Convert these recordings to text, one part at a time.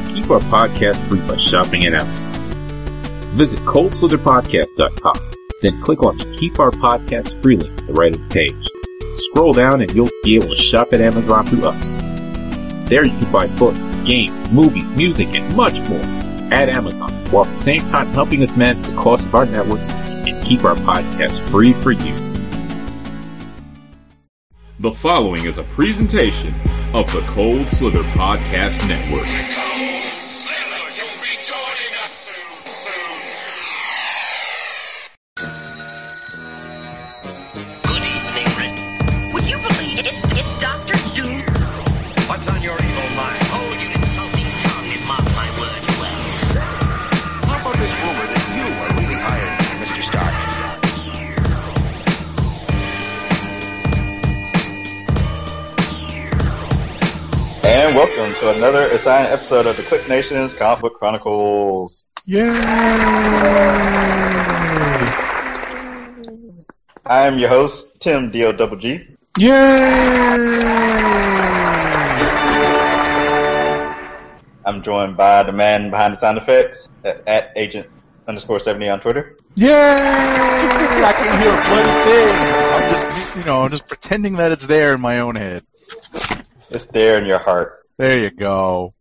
keep our podcast free by shopping at Amazon. Visit coldslitherpodcast.com, then click on the Keep Our Podcast Free link at the right of the page. Scroll down and you'll be able to shop at Amazon through us. There you can buy books, games, movies, music, and much more at Amazon, while at the same time helping us manage the cost of our network and keep our podcast free for you. The following is a presentation of the Cold Slither Podcast Network. Good evening, Rick. Would you believe it's Dr. Doom? What's on your evil mind? Oh, you insulting tongue, it mocked my words well. How about this rumor that you are really hired by Mr. Stark? And welcome to another assigned episode of the Click Nation's Comic Book Chronicles. Yay! I am your host, Tim D-O-double-G. Yay! I'm joined by the man behind the sound effects, at Agent_70 on Twitter. Yay! I can't hear a bloody thing. I'm just pretending that it's there in my own head. It's there in your heart. There you go.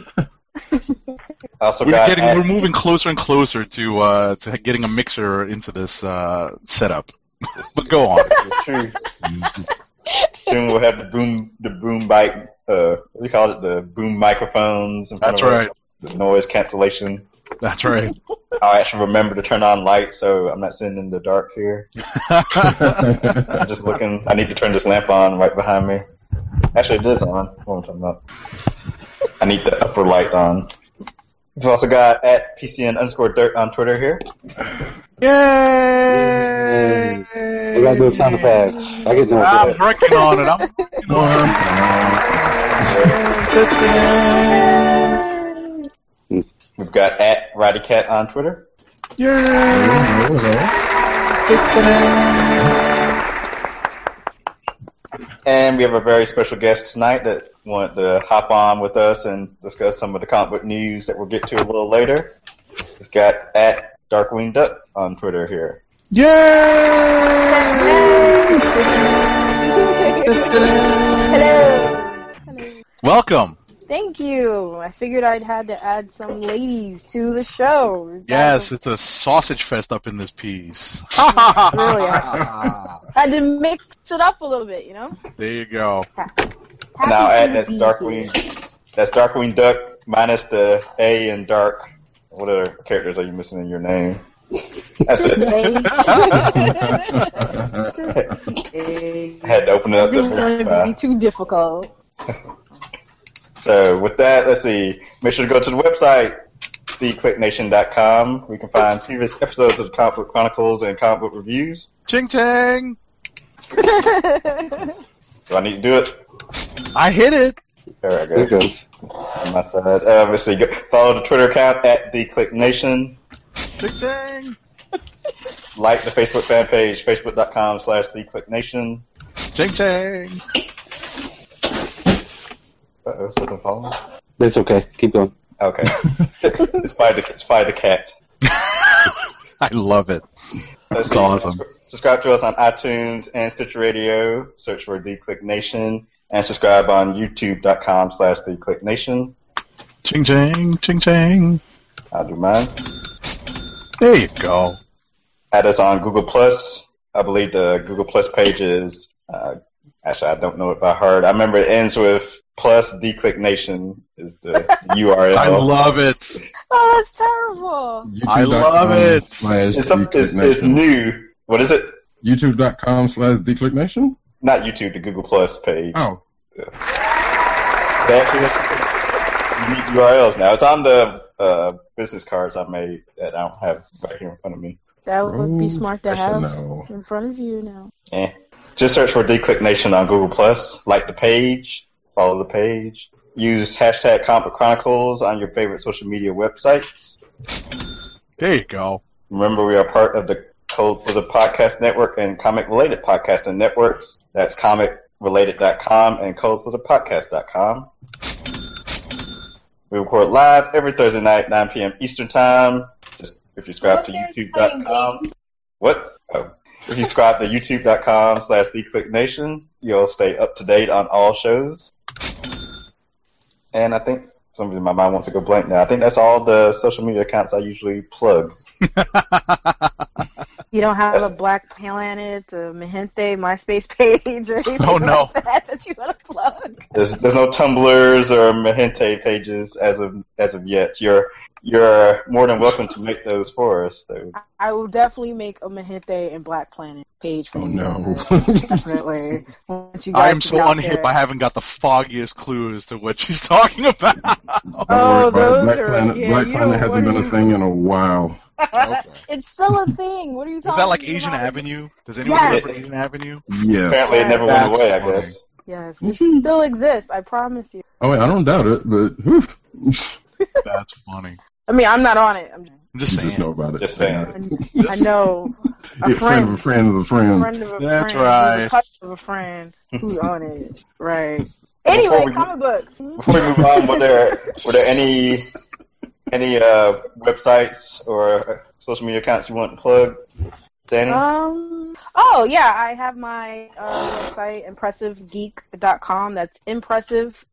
Also We're moving closer and closer to getting a mixer into this setup. But go on. It's true. Soon we'll have the boom mic, what do you call it? The boom microphones. That's right. The noise cancellation. That's right. I'll actually remember to turn on lights so I'm not sitting in the dark here. I'm just looking. I need to turn this lamp on right behind me. Actually, it is on. What am I talking about? I need the upper light on. We've also got at PCN_Dirt on Twitter here. Yay! We gotta do sound effects. I get doing I'm working on it. We've got at RowdyCat on Twitter. And we have a very special guest tonight that wanted to hop on with us and discuss some of the comic book news that we'll get to a little later. We've got at Darkwing Duck on Twitter here. Yay! Hello. Welcome. Thank you. I figured I'd had to add some ladies to the show. Yes, it's a sausage fest up in this piece. Really, I had to mix it up a little bit, you know? There you go. Now that's Darkwing Duck minus the A and Dark. What other characters are you missing in your name? That's it. I had to open it up. I didn't want it to be too difficult. So with that, let's see. Make sure to go to the website, theclicknation.com, where you can find previous episodes of Comic Book Chronicles and comic book reviews. Ching chang! Do I need to do it? I hit it. There I go. There it goes. On my side. Let's see. Follow the Twitter account at theclicknation. Ching chang! Like the Facebook fan page, facebook.com/theclicknation. Ching chang! Uh-oh, something falling? It's okay. Keep going. Okay. It's probably the cat. I love it. Let's It's see. awesome. Subscribe to us on iTunes and Stitcher Radio. Search for The Click Nation. And subscribe on youtube.com/theclicknation. Ching chang! Ching chang! I'll do mine. There you go. Add us on Google+. I believe the Google Plus page is, actually I don't know it by heart. I remember it ends with plus The Click Nation is the URL. I love it. Oh, that's terrible. I love it. It's new. What is it? YouTube.com/theclicknation? Not YouTube, the Google Plus page. Oh. They actually have unique URLs now. It's on the business cards I made that I don't have right here in front of me. That would be smart to I should have know. in front of you now. Just search for The Click Nation on Google Plus. Like the page. Follow the page. Use hashtag Comic Book Chronicles on your favorite social media websites. There you go. Remember, we are part of the Cold Slither Podcast Network and comic-related podcasting networks. That's comicrelated.com and coldslitherpodcast.com. We record live every Thursday night, 9 p.m. Eastern Time. Just if you subscribe to YouTube.com. What? Oh. If you subscribe to YouTube.com/TheClickNation, you'll stay up to date on all shows. And I think for some reason my mind wants to go blank now. I think that's all the social media accounts I usually plug. You don't have a Black Planet, a Mahente MySpace page, or anything like that you want to plug? There's no Tumblrs or Mahente pages as of yet. You're more than welcome to make those for us, though. I will definitely make a Mahente and Black Planet page for you. No. Definitely. Once you guys I am so get out unhip. there. I haven't got the foggiest clue as to what she's talking about. Oh, those Black are Planet. yeah, Black you Planet don't hasn't been a thing in a while. Okay. It's still a thing. What are you talking about? Is that like Asian Avenue? Does anyone Yes. remember Asian Avenue? Yes. Apparently it never went That's away, I funny. guess. Yes, it still exists. I promise you. Oh, wait, I don't doubt it, but oof. That's funny. I mean, I'm not on it. I'm just You saying. just know about it. Just saying. I know a Yeah, friend of a friend is a friend. friend of a That's friend, right. who's a cousin of a friend who's on it. Right. Anyway, we- comic books. Before we move on, were there any websites or social media accounts you want to plug, Danny? Oh yeah, I have my website impressivegeek.com. That's impressive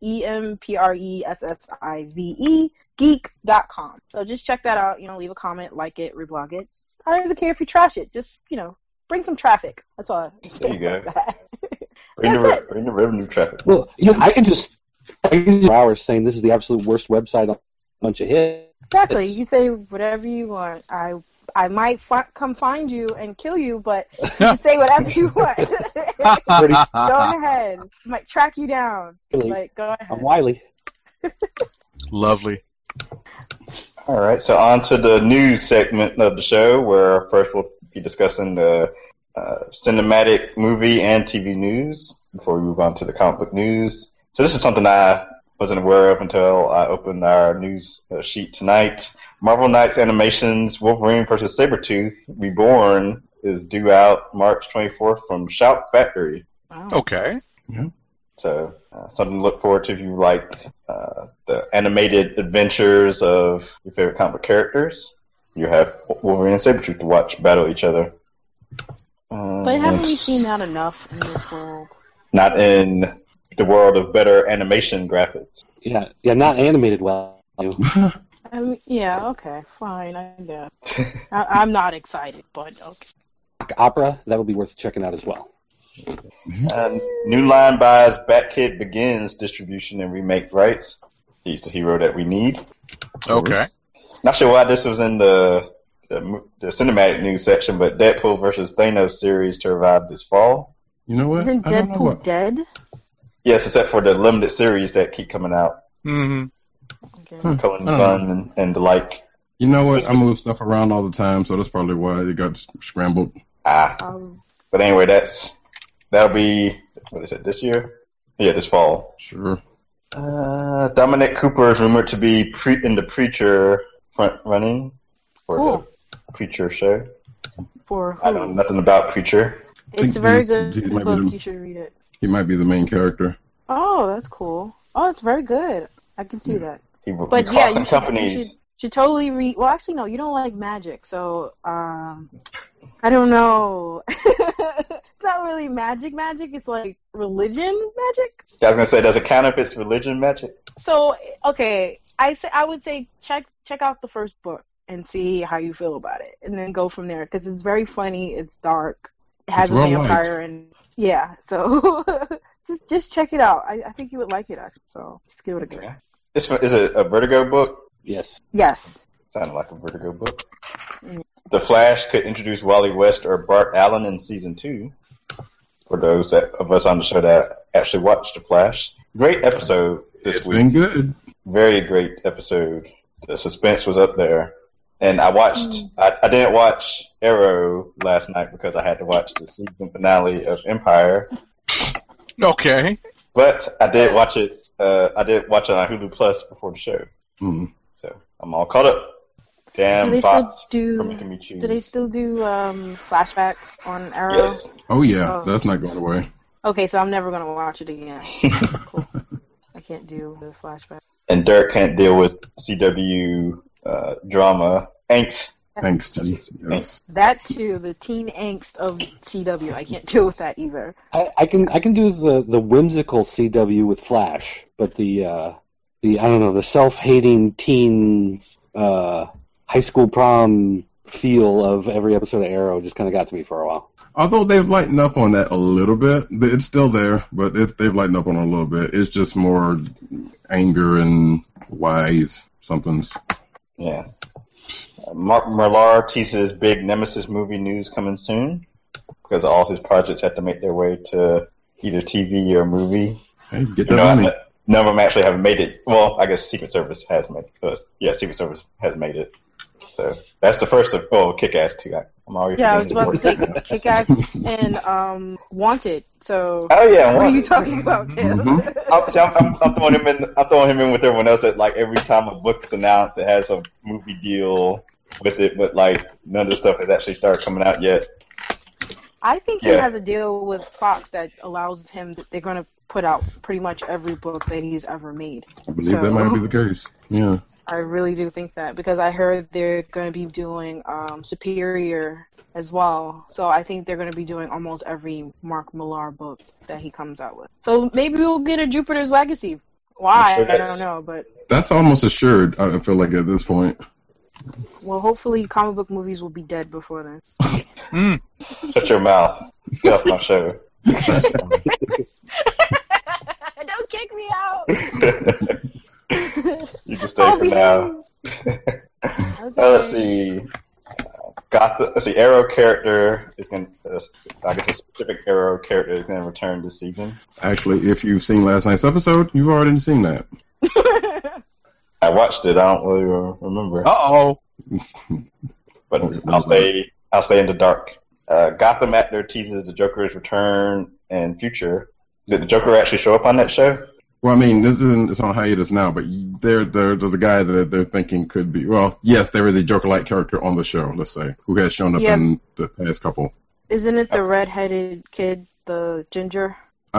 EMPRESSIVE geek.com. So just check that out. Leave a comment, like it, reblog it. I don't even care if you trash it. Just bring some traffic. That's all. There you go. That's it. Bring the revenue traffic. Well, I can just for hours saying this is the absolute worst website on a bunch of hits. Exactly. You say whatever you want. I might come find you and kill you, but you can say whatever you want. Pretty Go ahead. Might track you down. Really? But go ahead. I'm wily. Lovely. All right, so on to the news segment of the show, where first we'll be discussing the cinematic movie and TV news before we move on to the comic book news. So this is something I wasn't aware of until I opened our news sheet tonight. Marvel Knights Animation's Wolverine vs. Sabretooth Reborn is due out March 24th from Shout Factory. Wow. Okay. So something to look forward to if you like the animated adventures of your favorite comic book characters. You have Wolverine and Sabretooth to watch battle each other. But haven't we seen that enough in this world? Not in the world of better animation graphics. Yeah, not animated well. Yeah, okay, fine, I guess. I'm not excited, but okay. Opera, that would be worth checking out as well. New Line buys Bat-Kid Begins distribution and remake rights. He's the hero that we need. Okay. Not sure why this was in the cinematic news section, but Deadpool vs. Thanos series to revive this fall. You know what? Isn't I don't know Deadpool what. dead? Yes, except for the limited series that keep coming out. Mm-hmm. Okay. Cullen I don't Bunn and the like. You know what? I move stuff around all the time, so that's probably why it got scrambled. But anyway, that'll be, what is it, this year? Yeah, this fall. Sure. Dominic Cooper is rumored to be in the Preacher front running for Cool. the Preacher show. For who? I know nothing about Preacher. It's a think very he's- good he might be book. the- You should read it. He might be the main character. Oh, that's cool. Oh, it's very good. I can see that. He But cost yeah, some you companies. should totally read. Well, actually, no, you don't like magic, so I don't know. It's not really magic. It's like religion magic. I was gonna say, does it count if it's religion magic? So okay, I would say check out the first book and see how you feel about it, and then go from there because it's very funny. It's dark. It has It's a well vampire liked. and yeah. So just check it out. I think you would like it actually. So just give it a go. Okay. Is it a Vertigo book? Yes. Yes. Sounded like a Vertigo book. Mm. The Flash could introduce Wally West or Bart Allen in season 2. For those of us on the show that actually watched The Flash. Great episode this It's week. been good. Very great episode. The suspense was up there. And I watched, I didn't watch Arrow last night because I had to watch the season finale of Empire. Okay. But I did watch it, on Hulu Plus before the show. Mm. So I'm all caught up. Damn Do they still Fox do? for making me choose. Do they still do flashbacks on Arrow? Yes. Oh yeah, Oh. that's not going away. Okay, so I'm never gonna watch it again. Cool. I can't do the flashback. and Dirk can't deal with CW drama angst. Angsty. Yes. That too, the teen angst of CW. I can't deal with that either. I can do the whimsical CW with Flash, but the I don't know, the self-hating teen high school prom feel of every episode of Arrow just kind of got to me for a while. Although they've lightened up on that a little bit, it's still there, but they've lightened up on it a little bit. It's just more anger and whys, somethings. Yeah. Mark Millar teases big Nemesis movie news coming soon because all his projects have to make their way to either TV or movie. Hey, get that money. None of them actually have made it. Well, I guess Secret Service has made it. Yeah, Secret Service has made it. So that's the first of Kick-Ass 2. I'm already I was about to say Kick-Ass and Wanted. So oh yeah, what are you talking about, Tim? I'm throwing him in with everyone else that like every time a book is announced, it has a movie deal with it, but like none of the stuff has actually started coming out yet. I think he has a deal with Fox that allows him. They're going to put out pretty much every book that he's ever made. I believe that might be the case. Yeah. I really do think that because I heard they're going to be doing Superior as well. So I think they're going to be doing almost every Mark Millar book that he comes out with. So maybe we'll get a Jupiter's Legacy. Why? I don't know, but that's almost assured. I feel like at this point. Well, hopefully comic book movies will be dead before then. Shut your mouth. Get off my show. Don't kick me out. You can stay for now. Let's see. Let's see. Arrow character is going to. I guess a specific Arrow character is going to return this season. Actually, if you've seen last night's episode, you've already seen that. I watched it. I don't really remember. Uh-oh. But I'll stay in the dark. Gotham actor teases the Joker's return and future. Did the Joker actually show up on that show? Well, I mean, it's on hiatus now, but there's a guy that they're thinking could be. Well, yes, there is a Joker-like character on the show, let's say, who has shown up in the past couple. Isn't it the red-headed kid, the ginger?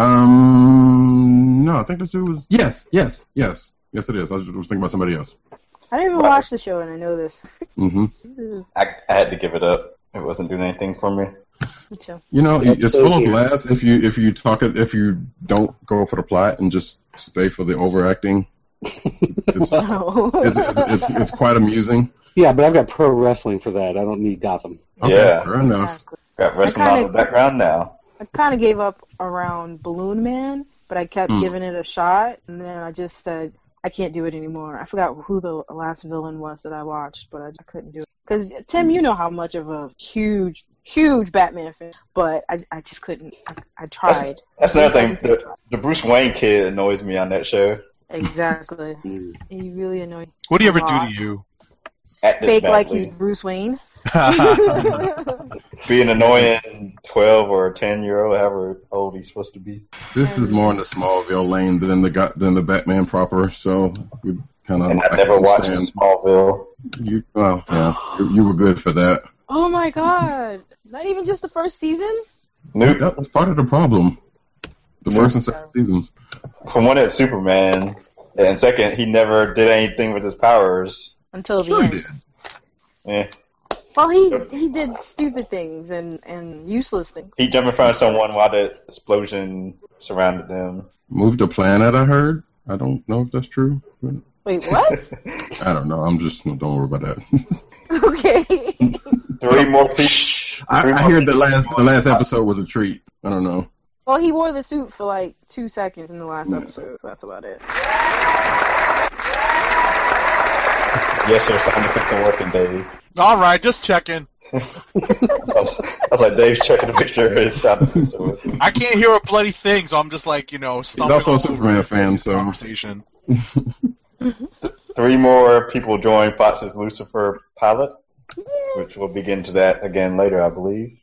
No, I think this dude was. Yes, it is. I was thinking about somebody else. I didn't even watch the show, and I know this. Mm-hmm. I had to give it up. It wasn't doing anything for me. Me too. You know, it's full of laughs if you don't go for the plot and just stay for the overacting. It's quite amusing. Yeah, but I've got pro wrestling for that. I don't need Gotham. Okay, yeah, fair enough. Exactly. Got wrestling on the background now. I kind of gave up around Balloon Man, but I kept giving it a shot, and then I just said, I can't do it anymore. I forgot who the last villain was that I watched, but I couldn't do it. Because, Tim, you know how much of a huge Batman fan, but I just couldn't. I tried. That's another thing. The Bruce Wayne kid annoys me on that show. Exactly. He really annoys me. What do you ever do to you? Fake like he's Bruce Wayne. Be an annoying 12 or 10-year-old, however old he's supposed to be. This is more in the Smallville lane than the Batman proper, so we kind of. And I never watched Smallville. You were good for that. Oh my God! Not even just the first season? Nope. That was part of the problem. The first and second seasons. For one, it's Superman, and second, he never did anything with his powers. Until the end. He did. Yeah. Well, he did stupid things and useless things. He jumped in front of someone while the explosion surrounded them. Moved the planet, I heard. I don't know if that's true. Wait, what? I don't know. Don't worry about that. Okay. Three more people. I hear the last episode was a treat. I don't know. Well, he wore the suit for like 2 seconds in the last episode. That's about it. Yes, sir. Sound effects are working, Dave. All right, just checking. I was like, Dave's checking to make sure his sound effects are working. I can't hear a bloody thing, so I'm just like, stumbling. He's also a Superman fan, so. Conversation. 3 more people join Fox's Lucifer pilot, which we'll begin into that again later, I believe.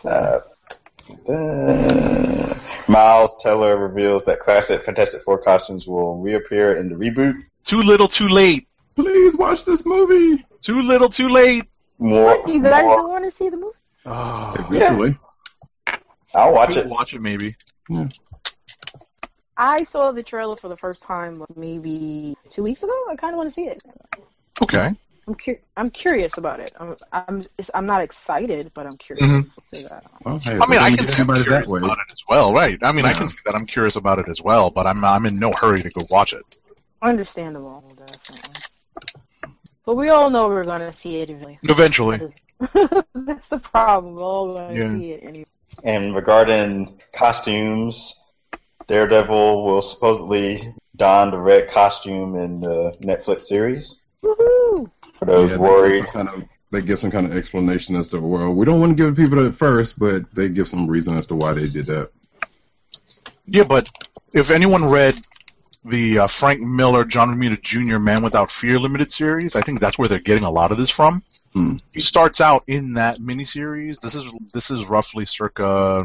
Miles Teller reveals that classic Fantastic Four costumes will reappear in the reboot. Too little, too late. Please watch this movie. Too little, too late. What? You guys don't want to see the movie? Oh, eventually. I'll watch it. Watch it, maybe. Yeah. I saw the trailer for the first time maybe 2 weeks ago. I kind of want to see it. Okay. I'm curious about it. I'm not excited, but I'm curious. Mhm. Let's say that. Well, hey, I mean, I don't can get see I'm anybody curious that way. about it as well, right? I mean, I Yeah. can see that I'm curious about it as well, but I'm in no hurry to go watch it. Understandable, definitely. But we all know we're gonna see it eventually. Eventually. That's the problem. We're all gonna Yeah. see it anyway. And regarding costumes, Daredevil will supposedly don the red costume in the Netflix series. Woohoo! For those Yeah, worried. they give some kind of explanation as to, well, we don't want to give people that first, but they give some reason as to why they did that. Yeah, but if anyone read the Frank Miller, John Romita Jr. Man Without Fear limited series, I think that's where they're getting a lot of this from. He starts out in that miniseries. This is roughly circa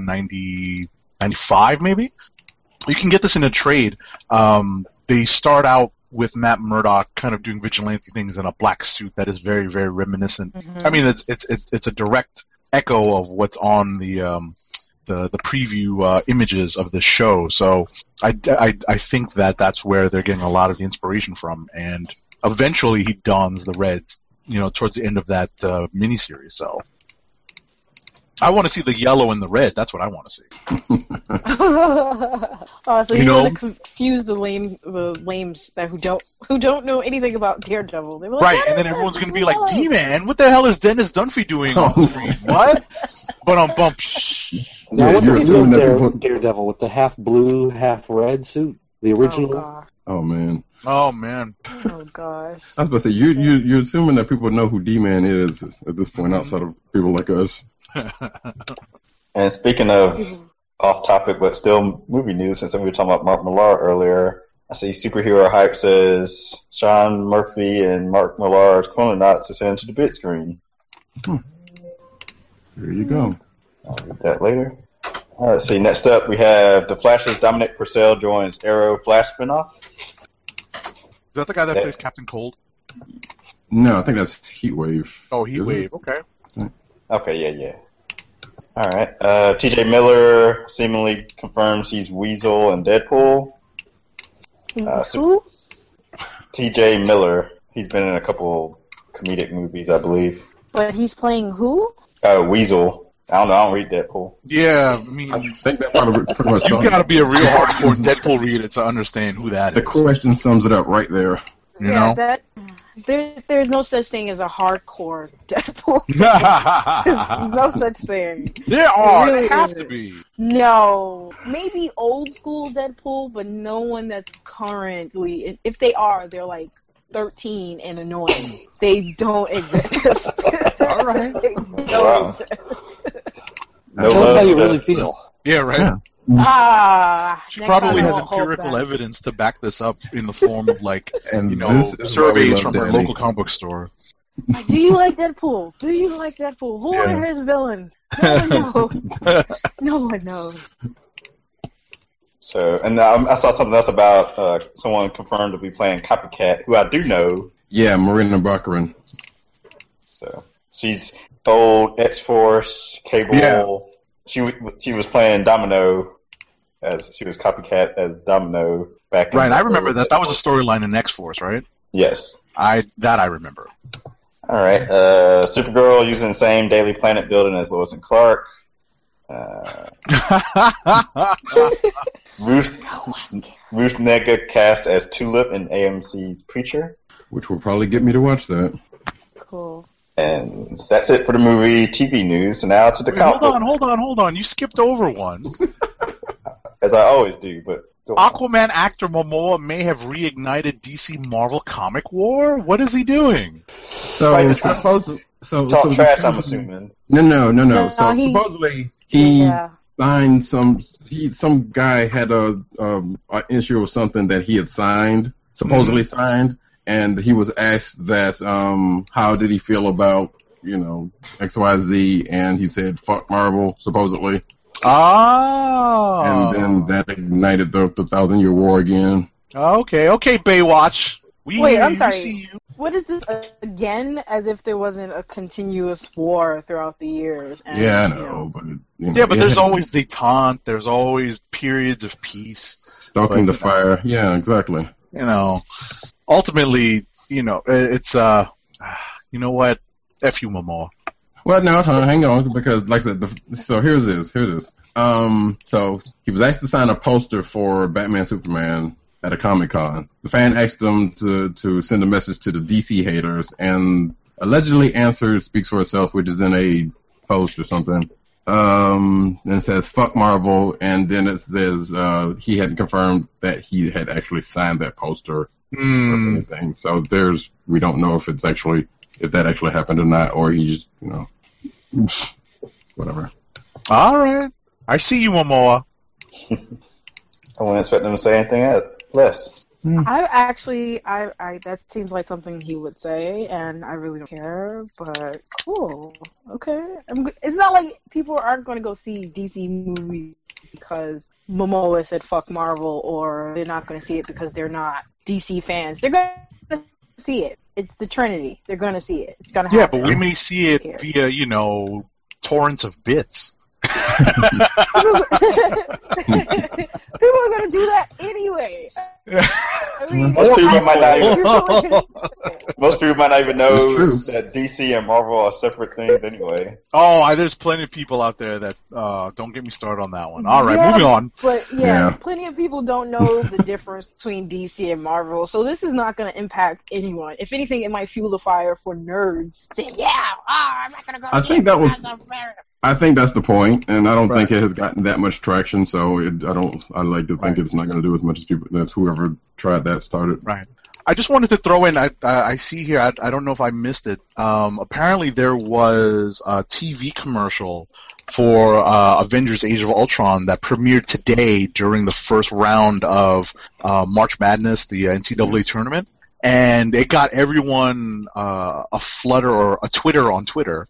95, maybe. You can get this in a trade. They start out with Matt Murdock kind of doing vigilante things in a black suit that is very, very reminiscent. Mm-hmm. I mean, it's a direct echo of what's on the preview images of the show. So I think that's where they're getting a lot of the inspiration from. And eventually he dons the red, towards the end of that miniseries. So I want to see the yellow and the red. That's what I want to see. Oh, so You you know? want to confuse the lames that who don't know anything about Daredevil. They were like, Right, "What and then is everyone's this? going to be like, What?" D-Man, what the hell is Dennis Dunphy doing on screen? What? But on bump. Now, Yeah, what you're do we assuming know that people- Daredevil with the half blue, half red suit? The Oh original? gosh. Oh, man. Oh, man. Oh gosh. I was about to say, you're assuming that people know who D-Man is at this point, outside of people like us. And speaking of off topic, but still movie news, since we were talking about Mark Millar earlier, I see Superhero Hype says Sean Murphy and Mark Millar's Chrononauts is sent to the big screen. There you go. I'll read that later. Let's see. Next up, we have The Flash's Dominic Purcell joins Arrow Flash spinoff. Is that the guy that plays Captain Cold? No, I think that's Heatwave. Oh, Is it? Heatwave. Okay. Okay, yeah. All right. T.J. Miller seemingly confirms he's Weasel and Deadpool. Who? T.J. Miller. He's been in a couple comedic movies, I believe. But he's playing who? Weasel. I don't know. I don't read Deadpool. Yeah, I mean, I think that probably pretty much you got to be a real hardcore Deadpool reader to understand who that The is. question sums it up right there. You know? That there's no such thing as a hardcore Deadpool. No such thing. There are. Really There have isn't. to be. No, maybe old school Deadpool, but no one that's currently. If they are, they're like 13 and annoying. They don't exist. All right. They don't Wow. exist. No Tell us love how you for really Deadpool. feel. Yeah, right. Yeah. She Next probably time has I'll hold empirical back. evidence to back this up in the form of, like, And you know, this is why we surveys love from her Danny. local comic book store. Do you like Deadpool? Do you like Deadpool? Who Yeah. are his villains? No one knows. No one knows. So, and I saw something else about someone confirmed to be playing Copycat, who I do know. Yeah, Marina Baccarin. So she's old X-Force Cable. Yeah. She was playing Domino as she was Copycat as Domino back. Right, in I remember that. That was a storyline in X-Force, right? Yes. I remember. All right. Supergirl using the same Daily Planet building as Lois and Clark. Ruth Negga cast as Tulip in AMC's Preacher. Which will probably get me to watch that. Cool. And that's it for the movie TV news. So now to the comic book, Hold on. You skipped over one. as I always do. But Aquaman actor Momoa may have reignited DC Marvel comic war? What is he doing? So Right, just supposedly, talk trash, I'm assuming. No. No, So he- supposedly he Yeah. signed some guy had a issue of something that he had signed, supposedly signed, and he was asked that how did he feel about XYZ, and he said fuck Marvel supposedly, Oh. and then that ignited the 1,000-Year War again. Okay, Baywatch. We Wait, hear I'm you, sorry. we see you. What is this again? As if there wasn't a continuous war throughout the years. And, Yeah, I know, but Yeah, but there's always detente. There's always periods of peace. stoking the fire. Yeah, exactly. You know, ultimately, it's you know what? F you, Momoa. Well, no, hang on, because like I said, so here it is. So he was asked to sign a poster for Batman Superman at a Comic-Con. The fan asked him to send a message to the DC haters, and allegedly answer speaks for itself, which is in a post or something. And it says, fuck Marvel, and then it says he hadn't confirmed that he had actually signed that poster or anything. So we don't know if that actually happened or not, or he just, whatever. All right. I see you, Momoa. I wouldn't expect them to say anything less. I that seems like something he would say, and I really don't care, but cool. Okay. It's not like people aren't going to go see DC movies because Momoa said fuck Marvel, or they're not going to see it because they're not DC fans. They're going to see it. It's the Trinity. They're going to see it. It's going to happen. Yeah, but we may see it via, torrents of bits. People are going to do that anyway. I mean, most people might not even know that DC and Marvel are separate things anyway. Oh, there's plenty of people out there that don't get me started on that one. All right, moving on. But plenty of people don't know the difference between DC and Marvel, so this is not going to impact anyone. If anything, it might fuel the fire for nerds saying, I'm not going to go. I think that's the point, and I don't think it has gotten that much traction. So I like to think it's not going to do as much as that's whoever tried that started. Right. I just wanted to throw in. I see here. I don't know if I missed it. Apparently, there was a TV commercial for Avengers: Age of Ultron that premiered today during the first round of March Madness, the NCAA tournament. And it got everyone a flutter or a Twitter on Twitter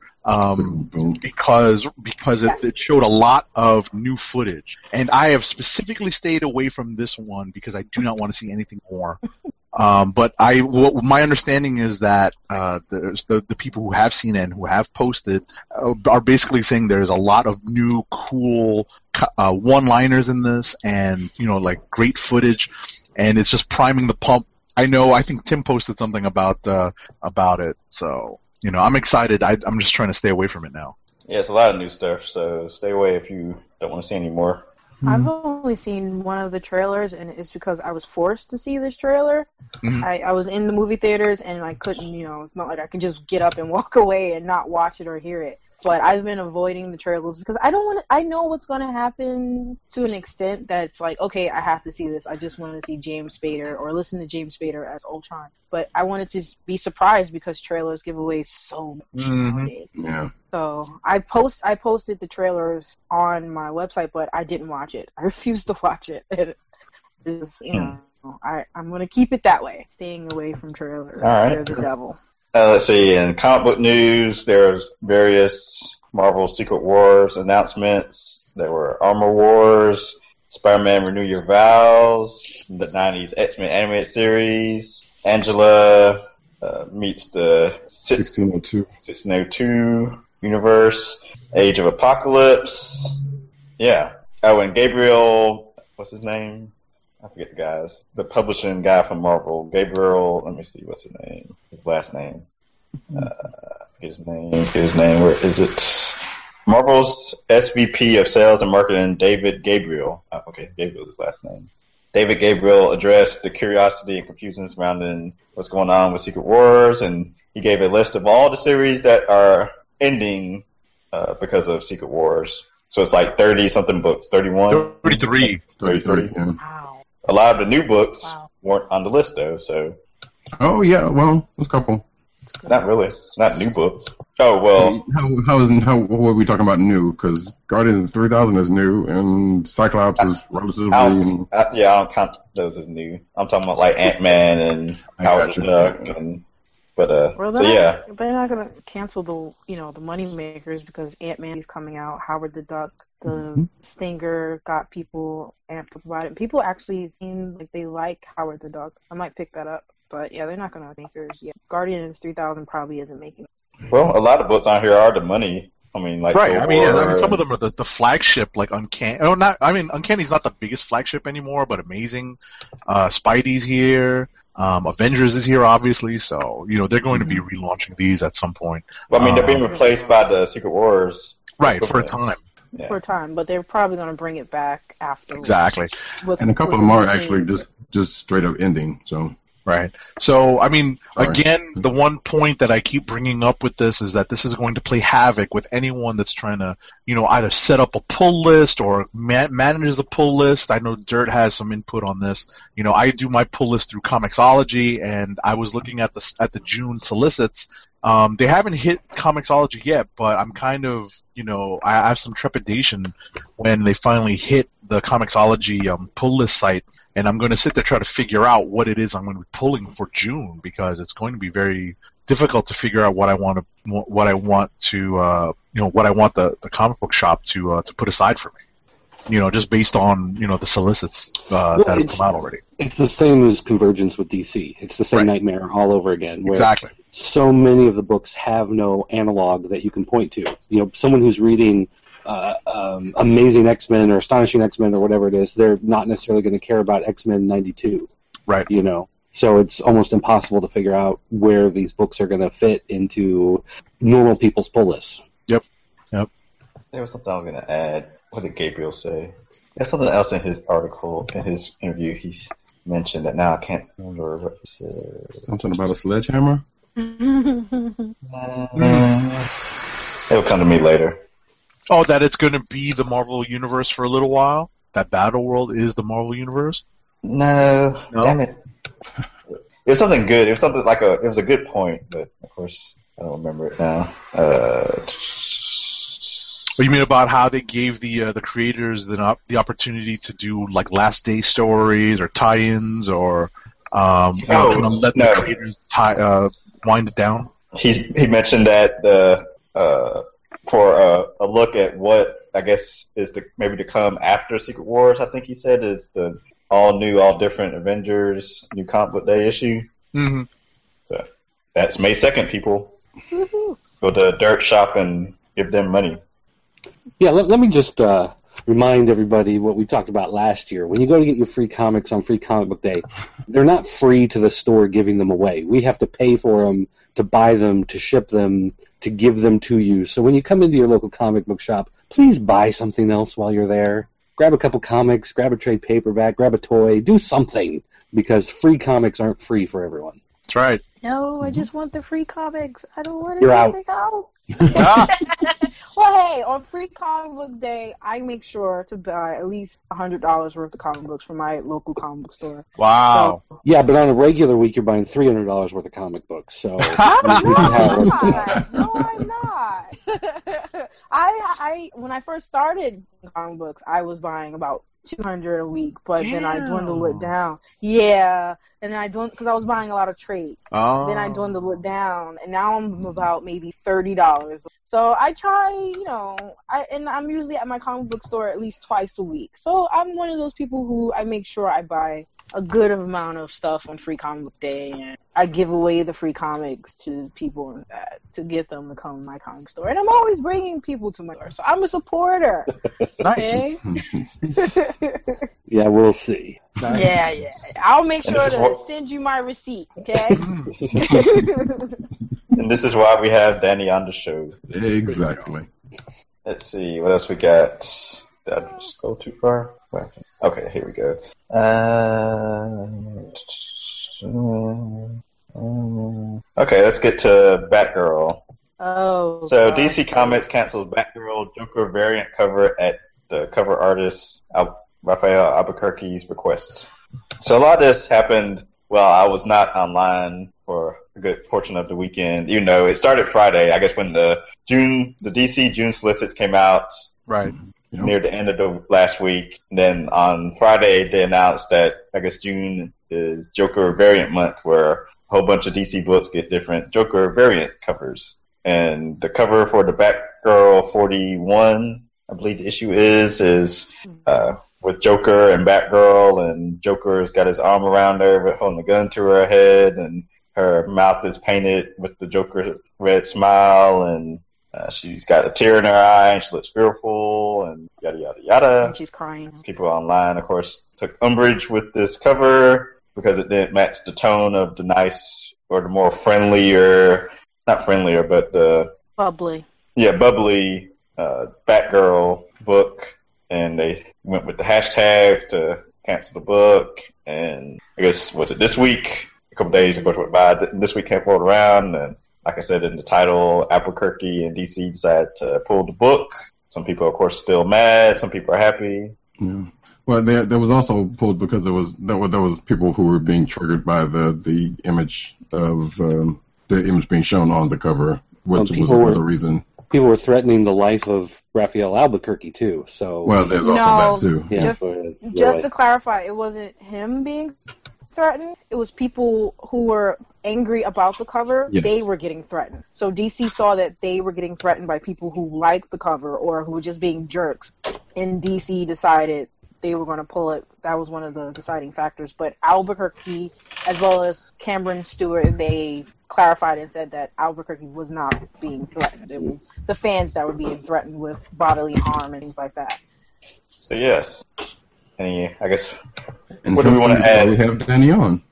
because it showed a lot of new footage. And I have specifically stayed away from this one because I do not want to see anything more. But my understanding is that there's the people who have seen it and who have posted are basically saying there's a lot of new cool one-liners in this, and like great footage, and it's just priming the pump. I think Tim posted something about it, so I'm excited. I'm just trying to stay away from it now. Yeah, it's a lot of new stuff, so stay away if you don't want to see any more. I've only seen one of the trailers, and it's because I was forced to see this trailer. Mm-hmm. I was in the movie theaters, and I couldn't, it's not like I can just get up and walk away and not watch it or hear it. But I've been avoiding the trailers because I know what's going to happen to an extent that's like, okay, I have to see this. I just want to see James Spader or listen to James Spader as Ultron. But I wanted to be surprised because trailers give away so much nowadays. Yeah. So I posted the trailers on my website, but I didn't watch it. I refused to watch it. It's, I'm going to keep it that way, staying away from trailers. All right. They're the devil. Let's see, in comic book news, there's various Marvel Secret Wars announcements. There were Armor Wars, Spider-Man Renew Your Vows, the 90s X-Men animated series, Angela meets the 1602 universe, Age of Apocalypse. Yeah. Oh, and Gabriel, what's his name? I forget the publishing guy from Marvel, Gabriel, let me see, what's his name? His last name. His name, where is it? Marvel's SVP of Sales and Marketing, David Gabriel. Oh, okay, Gabriel's his last name. David Gabriel addressed the curiosity and confusion surrounding what's going on with Secret Wars, and he gave a list of all the series that are ending because of Secret Wars. So it's like 30-something books, 31? 33. 33, yeah. Wow. A lot of the new books weren't on the list, though, so... Oh, yeah, well, there's a couple. Not really. Not new books. Oh, well... What are we talking about new? Because Guardians 3000 is new, and Cyclops is relatively... I don't count those as new. I'm talking about, like, Ant-Man and Howard the Duck, and... But, they're not going to cancel the money makers because Ant-Man is coming out, Howard the Duck, the Stinger got people amped up about it. People actually seem like they like Howard the Duck. I might pick that up. But yeah, they're not gonna make theirs yet. Guardians 3000 probably isn't making it. Well, a lot of books on here are the money. I mean, like Right. Thor, I mean, some of them are the flagship, like Uncanny. Oh, not. I mean, Uncanny's not the biggest flagship anymore, but Amazing. Spidey's here. Avengers is here, obviously. So they're going to be relaunching these at some point. Well, I mean, they're being replaced by the Secret Wars. Right, for a time. Yeah. For a time, but they're probably gonna bring it back after. Exactly. And a couple of them are actually just straight up ending. So. Right. So, I mean, again, the one point that I keep bringing up with this is that this is going to play havoc with anyone that's trying to, either set up a pull list or manages a pull list. I know Dirt has some input on this. I do my pull list through Comixology, and I was looking at the June solicits. They haven't hit Comixology yet, but I'm kind of, I have some trepidation when they finally hit the Comixology pull list site, and I'm going to sit there try to figure out what it is I'm going to be pulling for June, because it's going to be very difficult to figure out what I want the comic book shop to put aside for me. Just based on the solicits that have come out already. It's the same as Convergence with DC. It's the same nightmare all over again. Where Exactly. So many of the books have no analog that you can point to. Someone who's reading Amazing X-Men or Astonishing X-Men or whatever it is, they're not necessarily going to care about X-Men 92. Right. So it's almost impossible to figure out where these books are going to fit into normal people's pull lists. Yep. There was something I was going to add. What did Gabriel say? There's something else in his article, in his interview, he mentioned that now I can't remember what he said. Something about a sledgehammer? It'll come to me later. Oh, that it's going to be the Marvel Universe for a little while? That Battleworld is the Marvel Universe? No? Damn it. It was something good. It was something like it was a good point, but of course I don't remember it now. What you mean about how they gave the creators the opportunity to do like last day stories or tie-ins or let the creators wind it down? He mentioned that for a look at what I guess is maybe to come after Secret Wars, I think he said, is the all different Avengers new comic book day issue. Mm-hmm. So that's May 2nd, people. Woohoo. Go to Dirt Shop and give them money. Yeah, let me just remind everybody what we talked about last year. When you go to get your free comics on Free Comic Book Day, they're not free to the store giving them away. We have to pay for them, to buy them, to ship them, to give them to you. So when you come into your local comic book shop, please buy something else while you're there. Grab a couple comics, grab a trade paperback, grab a toy, do something, because free comics aren't free for everyone. That's right. No, I just want the free comics. I don't want You're anything else. Well, hey, on Free Comic Book Day, I make sure to buy at least $100 worth of comic books from my local comic book store. Wow. So, Yeah, but on a regular week, you're buying $300 worth of comic books. So I'm how it works out. not. No, I'm not. I when I first started comic books, I was buying about 200 a week, but then I dwindled it down. Yeah, and then because I was buying a lot of trades. Oh. Then I dwindled it down, and now I'm about maybe $30. So I try, and I'm usually at my comic book store at least twice a week. So I'm one of those people who I make sure I buy a good amount of stuff on Free Comic Book Day, and I give away the free comics to people to get them to come to my comic store. And I'm always bringing people to my store, so I'm a supporter. Okay? Yeah, we'll see. Yeah. I'll make sure to send you my receipt, okay? And this is why we have Danny on the show. Exactly. Let's see, what else we got? Did I just go too far? Okay, here we go. Okay, let's get to Batgirl. Oh. So God. DC Comics canceled Batgirl Joker variant cover at the cover artist Raphael Albuquerque's request. So a lot of this happened while I was not online for a good portion of the weekend. It started Friday, I guess, when the DC June solicits came out. Right. Near the end of the last week. And then on Friday, they announced that, I guess, June is Joker variant month, where a whole bunch of DC books get different Joker variant covers. And the cover for the Batgirl 41, I believe the issue is with Joker and Batgirl, and Joker's got his arm around her, holding a gun to her head, and her mouth is painted with the Joker's red smile, and she's got a tear in her eye, and she looks fearful, and yada, yada, yada. And she's crying. People online, of course, took umbrage with this cover because it didn't match the tone of the nice, or the more friendlier, not friendlier, but the... Bubbly. Yeah, bubbly Batgirl book, and they went with the hashtags to cancel the book, and I guess, was it this week? A couple days ago went by, this week came rolled around, and like I said in the title, Albuquerque and DC decided to pull the book. Some people, of course, still mad. Some people are happy. Yeah. Well, there was also pulled because there was people who were being triggered by the image of the image being shown on the cover, which was another reason. People were threatening the life of Raphael Albuquerque too. So well, there's also that too. Yeah, just to clarify, it wasn't him being threatened. It was people who were angry about the cover. Yes. They were getting threatened. So DC saw that they were getting threatened by people who liked the cover or who were just being jerks, and DC decided they were going to pull it. That was one of the deciding factors. But Albuquerque, as well as Cameron Stewart, they clarified and said that Albuquerque was not being threatened. It was the fans that were being threatened with bodily harm and things like that. So yes, and I guess and what do we want to add? We have Danny on.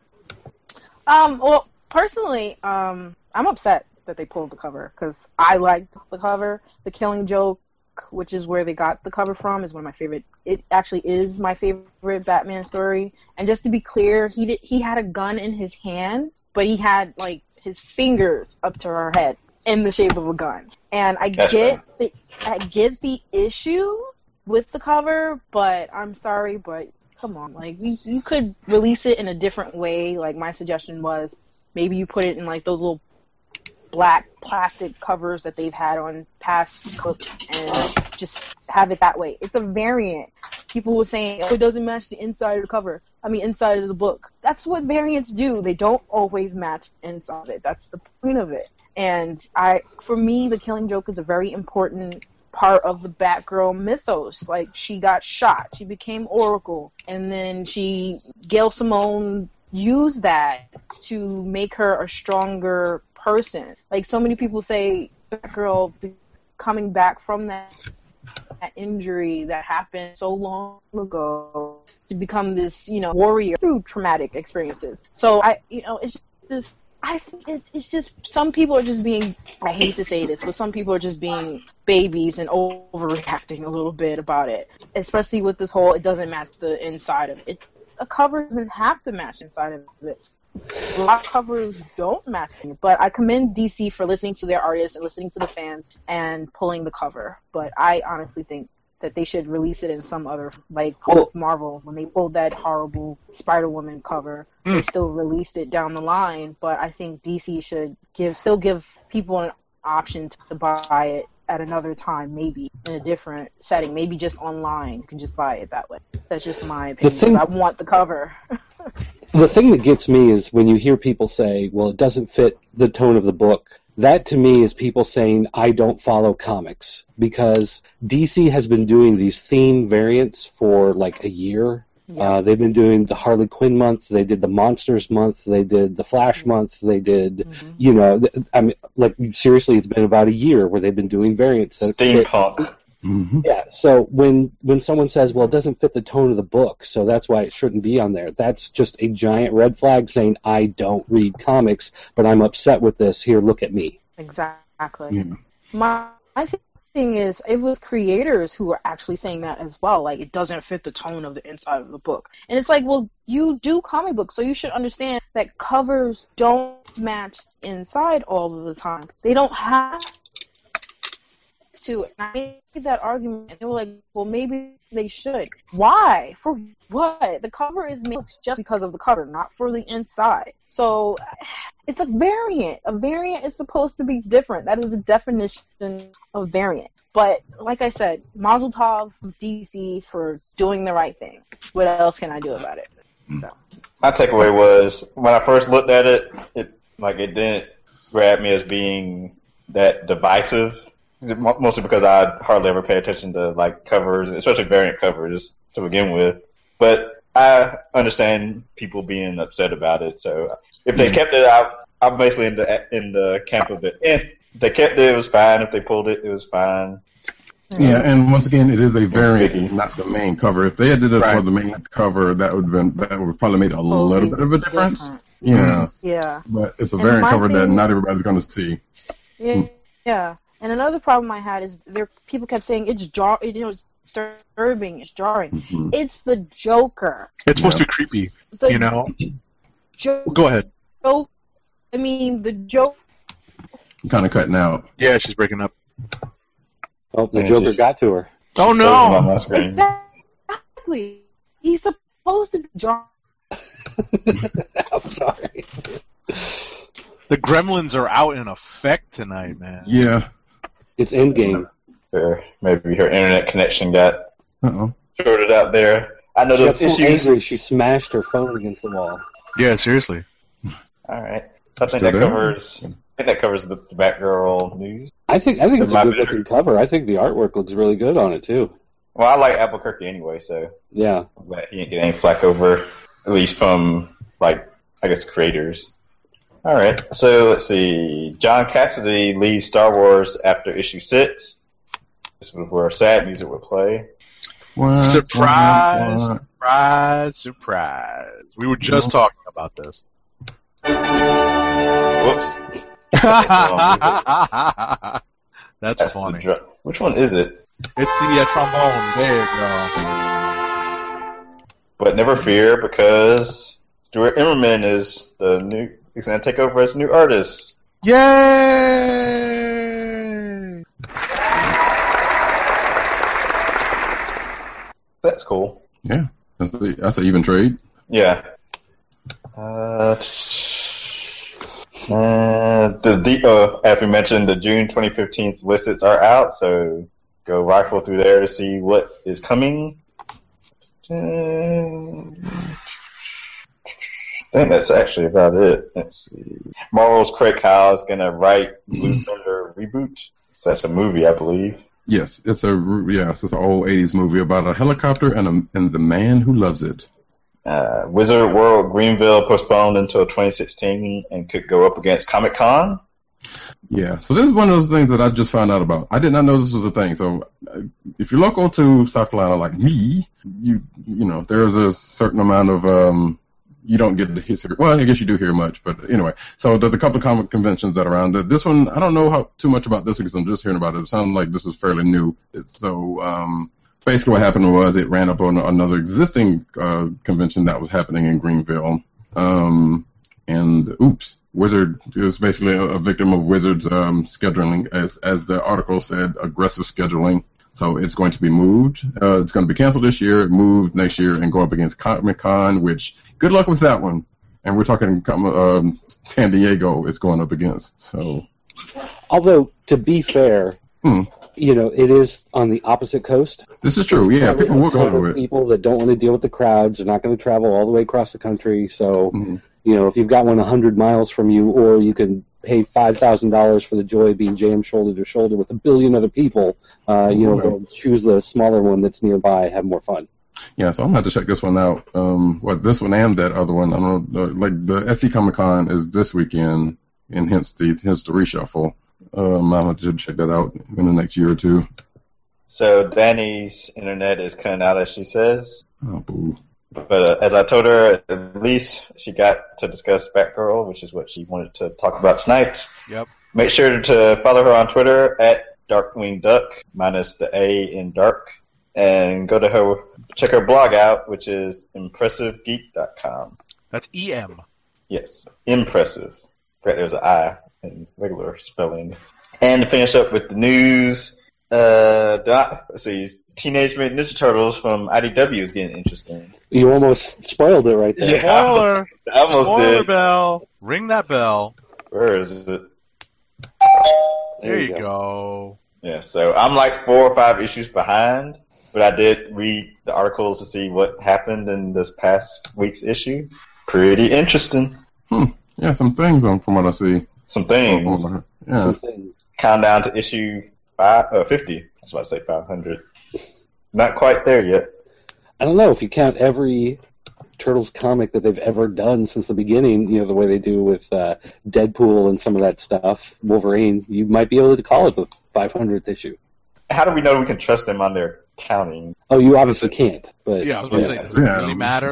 Well, personally, I'm upset that they pulled the cover because I liked the cover. The Killing Joke, which is where they got the cover from, is one of my favorite. It actually is my favorite Batman story. And just to be clear, he had a gun in his hand, but he had like his fingers up to her head in the shape of a gun. And I get the issue with the cover, but I'm sorry, but come on, like you could release it in a different way. Like my suggestion was maybe you put it in like those little black plastic covers that they've had on past books and just have it that way. It's a variant. People were saying, oh, it doesn't match the inside of the cover. Inside of the book. That's what variants do. They don't always match the inside of it. That's the point of it. And for me, the Killing Joke is a very important part of the Batgirl mythos. Like, she got shot. She became Oracle. And then Gail Simone used that to make her a stronger person. Like, so many people say Batgirl coming back from that injury that happened so long ago to become this, warrior through traumatic experiences. So I think it's just some people are just being, I hate to say this, but some people are just being babies and overreacting a little bit about it, especially with this whole it doesn't match the inside of it. A cover doesn't have to match inside of it. A lot of covers don't match it, but I commend DC for listening to their artists and listening to the fans and pulling the cover. But I honestly think that they should release it in some other, like with Marvel, when they pulled that horrible Spider-Woman cover, they still released it down the line, but I think DC should still give people an option to buy it at another time, maybe in a different setting, maybe just online. You can just buy it that way. That's just my opinion. I want the cover. The thing that gets me is when you hear people say, well, it doesn't fit the tone of the book. That, to me, is people saying, I don't follow comics. Because DC has been doing these theme variants for like a year. Yeah. They've been doing the Harley Quinn month. They did the Monsters month. They did the Flash month. They did, seriously, it's been about a year where they've been doing variants. Steampunk. Mm-hmm. Yeah, so when someone says, well, it doesn't fit the tone of the book, so that's why it shouldn't be on there, that's just a giant red flag saying, I don't read comics, but I'm upset with this. Here, look at me. Exactly. Yeah. My thing is, it was creators who were actually saying that as well, like, it doesn't fit the tone of the inside of the book. And it's like, well, you do comic books, so you should understand that covers don't match inside all of the time. They don't have to. And I made that argument, and they were like, well, maybe they should. Why? For what? The cover is made just because of the cover, not for the inside. So it's a variant. A variant is supposed to be different. That is the definition of variant. But like I said, Mazel Tov, DC, for doing the right thing. What else can I do about it? So my takeaway was, when I first looked at it, it didn't grab me as being that divisive. Mostly because I hardly ever pay attention to like covers, especially variant covers to begin with. But I understand people being upset about it. So if they kept it out, I'm basically in the camp of it. If they kept it, it was fine. If they pulled it, it was fine. Yeah, and once again, it is a variant, not the main cover. If they had did it for the main cover, that would probably made a little bit of a difference. Yeah. Yeah. But it's a variant cover that not everybody's going to see. Yeah. And another problem I had is people kept saying it's disturbing, it's jarring. Mm-hmm. It's the Joker. It's supposed to be creepy, you know. Go ahead. I mean, the Joker. Kind of cutting out. Yeah, she's breaking up. Oh, the Joker got to her. Oh no! Exactly. He's supposed to be jarring. I'm sorry. The gremlins are out in effect tonight, man. Yeah. It's Endgame. Maybe her internet connection got shorted out there. I know She got those so issues. angry she smashed her phone against the wall. Yeah, seriously. All right. I think Still that there? covers. I think that covers the Batgirl news. I think it's a My good looking cover. I think the artwork looks really good on it too. Well, I like Albuquerque anyway, so Yeah. I'm glad he didn't get any flack over, at least from I guess creators. All right. So let's see. John Cassidy leaves Star Wars after issue 6. This was where sad music would play. Surprise! Surprise! Surprise! We were just talking about this. Whoops. That's funny. Which one is it? It's the trombone. There you go. But never fear, because Stuart Immerman is he's going to take over as new artist. Yay! That's cool. Yeah. That's an even trade. Yeah. As we mentioned, the June 2015 solicits are out, so go rifle through there to see what is coming. I think that's actually about it. Let's see. Marvel's Craig Kyle is going to write Blue Thunder Reboot. So that's a movie, I believe. Yes, it's an old '80s movie about a helicopter and the man who loves it. Wizard World Greenville postponed until 2016 and could go up against Comic-Con. Yeah, so this is one of those things that I just found out about. I did not know this was a thing. So if you're local to South Carolina like me, you know, there's a certain amount of you don't get to hear. Well, I guess you do hear much, but anyway. So there's a couple of comic conventions that are around. This one, I don't know too much about this because I'm just hearing about it. It sounds like this is fairly new. Basically what happened was it ran up on another existing convention that was happening in Greenville. Wizard is basically a victim of Wizard's scheduling, as the article said, aggressive scheduling. So it's going to be moved. It's going to be canceled this year, moved next year, and go up against Comic-Con, which, good luck with that one. And we're talking San Diego it's going up against. So, although, to be fair, you know, it is on the opposite coast. This is true, yeah. People will go to it. People that don't want to deal with the crowds are not going to travel all the way across the country. So, you know, if you've got one 100 miles from you, or you can pay $5,000 for the joy of being jammed shoulder to shoulder with a billion other people, go choose the smaller one that's nearby, have more fun. Yeah, so I'm going to have to check this one out. This one and that other one. I don't know, like the SC Comic-Con is this weekend, and hence the reshuffle. I'm going to check that out in the next year or two. So Danny's internet is cutting out, as she says. Oh, boo. But as I told her, at least she got to discuss Batgirl, which is what she wanted to talk about tonight. Yep. Make sure to follow her on Twitter at DarkwingDuck, minus the A in dark. And go to check her blog out, which is ImpressiveGeek.com. That's EM. Yes, impressive. Correct, there's an I in regular spelling. And to finish up with the news, let's see, Teenage Mutant Ninja Turtles from IDW is getting interesting. You almost spoiled it right there. Spoiler! I almost Spoiler did. bell! Ring that bell. Where is it? There you go. Yeah, so I'm like 4 or 5 issues behind, but I did read the articles to see what happened in this past week's issue. Pretty interesting. Yeah, some things from what I see. Some things. Yeah. Countdown to issue 50. I was about to say 500. Not quite there yet. I don't know if you count every Turtles comic that they've ever done since the beginning, the way they do with Deadpool and some of that stuff, Wolverine, you might be able to call it the 500th issue. How do we know we can trust them on their counting? Oh, you obviously can't. But Yeah, I was about to say, does it really matter?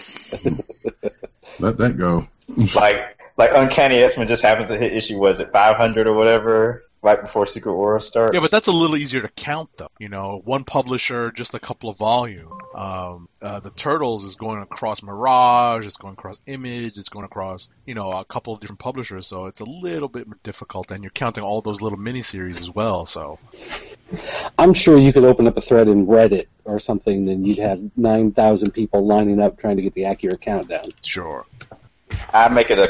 Let that go. Like Uncanny X-Men just happens to hit issue, was it 500 or whatever, right before Secret Wars starts? Yeah, but that's a little easier to count, though. One publisher, just a couple of volumes. The Turtles is going across Mirage, it's going across Image, it's going across, a couple of different publishers, so it's a little bit more difficult, and you're counting all those little miniseries as well, so... I'm sure you could open up a thread in Reddit or something, and you'd have 9,000 people lining up trying to get the accurate countdown. Sure. I make it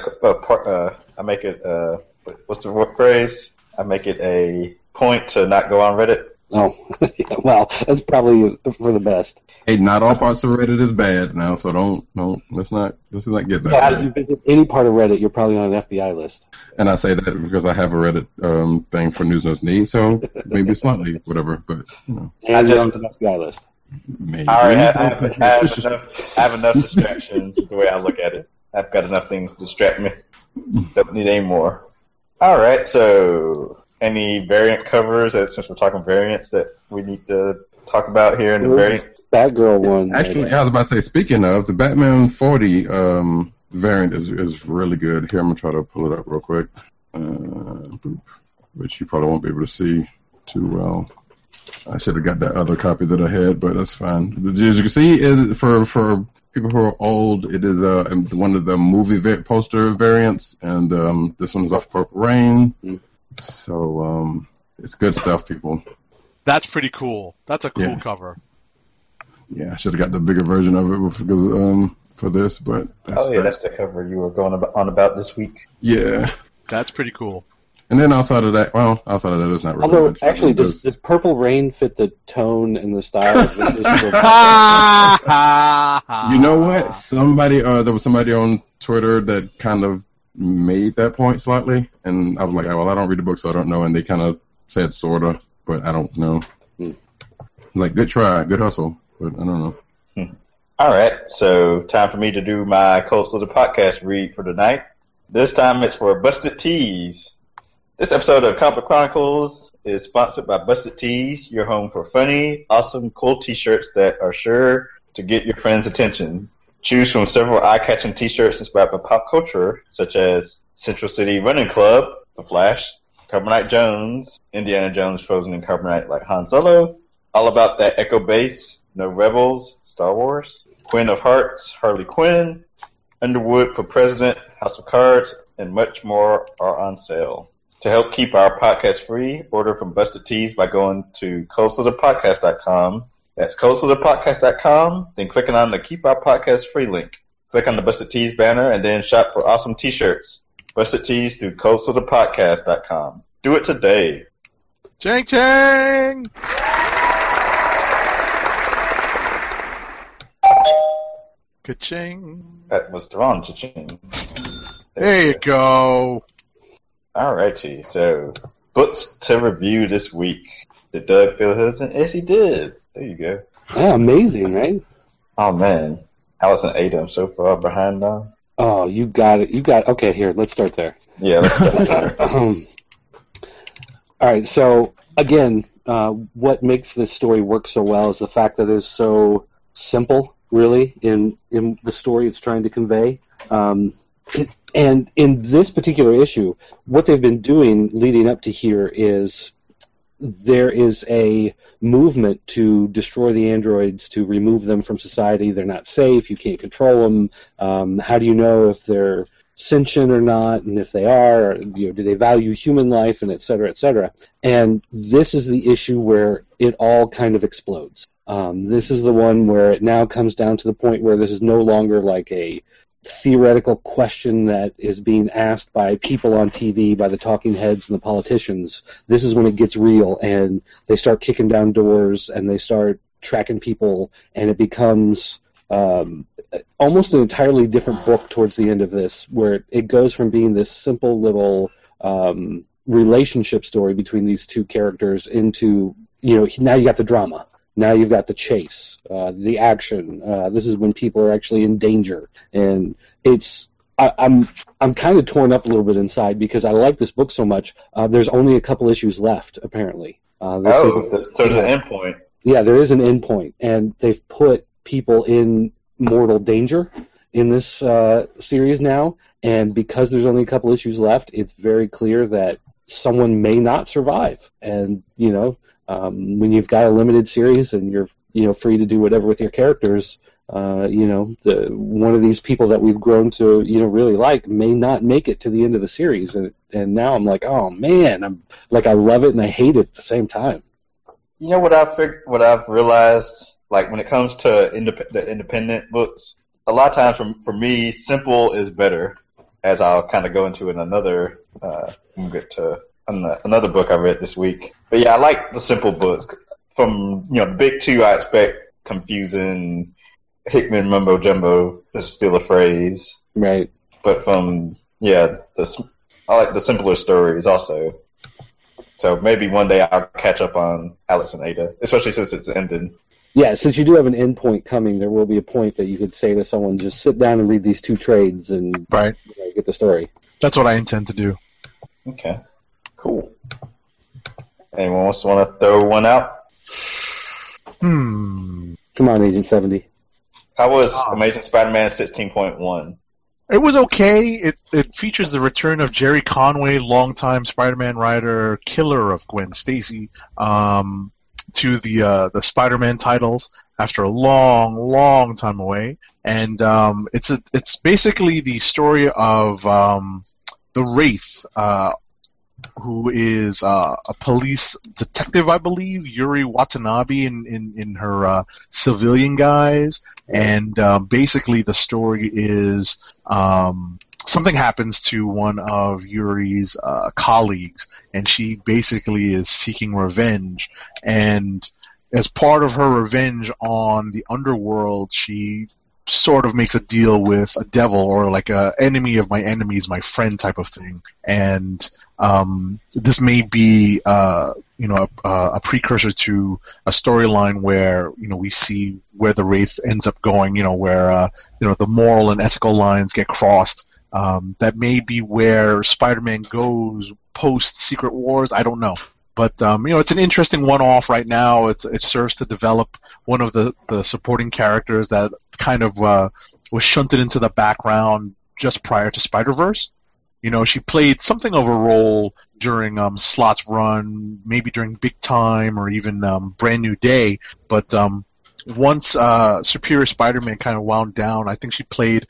what's the word phrase? I make it a point to not go on Reddit. Oh, yeah, well, that's probably for the best. Hey, not all parts of Reddit is bad now, so let's not get that. Yeah, if you visit any part of Reddit, you're probably on an FBI list. And I say that because I have a Reddit thing for News Notes Need, so maybe slightly whatever, but And you're on an FBI list. Maybe. All right, I have enough distractions the way I look at it. I've got enough things to distract me. Don't need any more. All right, so any variant covers, since we're talking variants, that we need to talk about here in the variants? Batgirl one. Actually, I was about to say, speaking of, the Batman 40 variant is really good. Here, I'm going to try to pull it up real quick, which you probably won't be able to see too well. I should have got that other copy that I had, but that's fine. As you can see, is for people who are old, it is one of the movie poster variants, and this one is off Purple Rain. So it's good stuff, people. That's pretty cool. That's a cool cover. Yeah, I should have got the bigger version of it because for this, but that's the cover you were going on about this week. Yeah, that's pretty cool. And then outside of that, it's not really. Although, actually, does Purple Rain fit the tone and the style of this issue? You know what? There was somebody on Twitter that kind of made that point slightly, and I was like, well, I don't read the book, so I don't know, and they kind of said sorta, but I don't know. Like, good try, good hustle, but I don't know. All right, so time for me to do my Cold Slither podcast read for tonight. This time it's for Busted Tees. This episode of Comic Chronicles is sponsored by Busted Tees, your home for funny, awesome, cool t-shirts that are sure to get your friends' attention. Choose from several eye-catching t-shirts inspired by pop culture, such as Central City Running Club, The Flash, Carbonite Jones, Indiana Jones frozen in carbonite like Han Solo, All About That Echo Base, No Rebels, Star Wars, Queen of Hearts, Harley Quinn, Underwood for President, House of Cards, and much more are on sale. To help keep our podcast free, order from Busted Tees by going to coldslitherpodcast.com. That's coldslitherpodcast.com, then clicking on the Keep Our Podcast Free link. Click on the Busted Tees banner and then shop for awesome t-shirts. Busted Tees through coldslitherpodcast.com. Do it today. Chang Chang! Ka-ching. That was Devon Cha-ching. There you go. Alrighty, so books to review this week. Did Doug feel his? Yes, he did. There you go. Yeah, amazing, right? Oh man, Allison ate him so far behind now. Oh, you got it. Okay, here, let's start there. Yeah, let's start there. All right, so again, what makes this story work so well is the fact that it's so simple, really, in the story it's trying to convey. And in this particular issue, what they've been doing leading up to here is there is a movement to destroy the androids, to remove them from society. They're not safe. You can't control them. How do you know if they're sentient or not? And if they are, do they value human life? And et cetera, et cetera. And this is the issue where it all kind of explodes. This is the one where it now comes down to the point where this is no longer like a theoretical question that is being asked by people on TV, by the talking heads and the politicians. This is when it gets real, and they start kicking down doors, and they start tracking people, and it becomes almost an entirely different book towards the end of this, where it goes from being this simple little relationship story between these two characters into, now you got the drama. Now you've got the chase, the action. This is when people are actually in danger, and I'm kind of torn up a little bit inside because I like this book so much. There's only a couple issues left, apparently. So there's an end point. Yeah, there is an end point, and they've put people in mortal danger in this series now, and because there's only a couple issues left, it's very clear that someone may not survive, and when you've got a limited series and you're free to do whatever with your characters, one of these people that we've grown to really like may not make it to the end of the series, and now I'm like, oh man, I love it and I hate it at the same time. You know what I've realized, like when it comes to the independent books, a lot of times for me, simple is better. As I'll kind of go into in another another book I read this week. But yeah, I like the simple books. From the big two, I expect confusing Hickman mumbo jumbo, to steal a phrase. Right. But I like the simpler stories also. So maybe one day I'll catch up on Alex and Ada, especially since it's ended. Yeah, since you do have an end point coming, there will be a point that you could say to someone, just sit down and read these two trades and get the story. That's what I intend to do. Okay. Cool. Anyone else want to throw one out? Come on, Agent 70. How was Amazing Spider-Man 16.1? It was okay. It features the return of Jerry Conway, longtime Spider-Man writer, killer of Gwen Stacy, to the Spider-Man titles after a long time away, and it's basically the story of the Wraith, who is a police detective, I believe, Yuri Watanabe in her civilian guise, and basically the story is something happens to one of Yuri's colleagues, and she basically is seeking revenge, and as part of her revenge on the underworld, she sort of makes a deal with a devil, or like a enemy of my enemy is my friend type of thing, and this may be a precursor to a storyline where we see where the Wraith ends up going, where the moral and ethical lines get crossed. That may be where Spider-Man goes post Secret Wars. I don't know. But it's an interesting one-off right now. It serves to develop one of the supporting characters that kind of was shunted into the background just prior to Spider-Verse. She played something of a role during Slott's run, maybe during Big Time or even Brand New Day. But once Superior Spider-Man kind of wound down, I think she played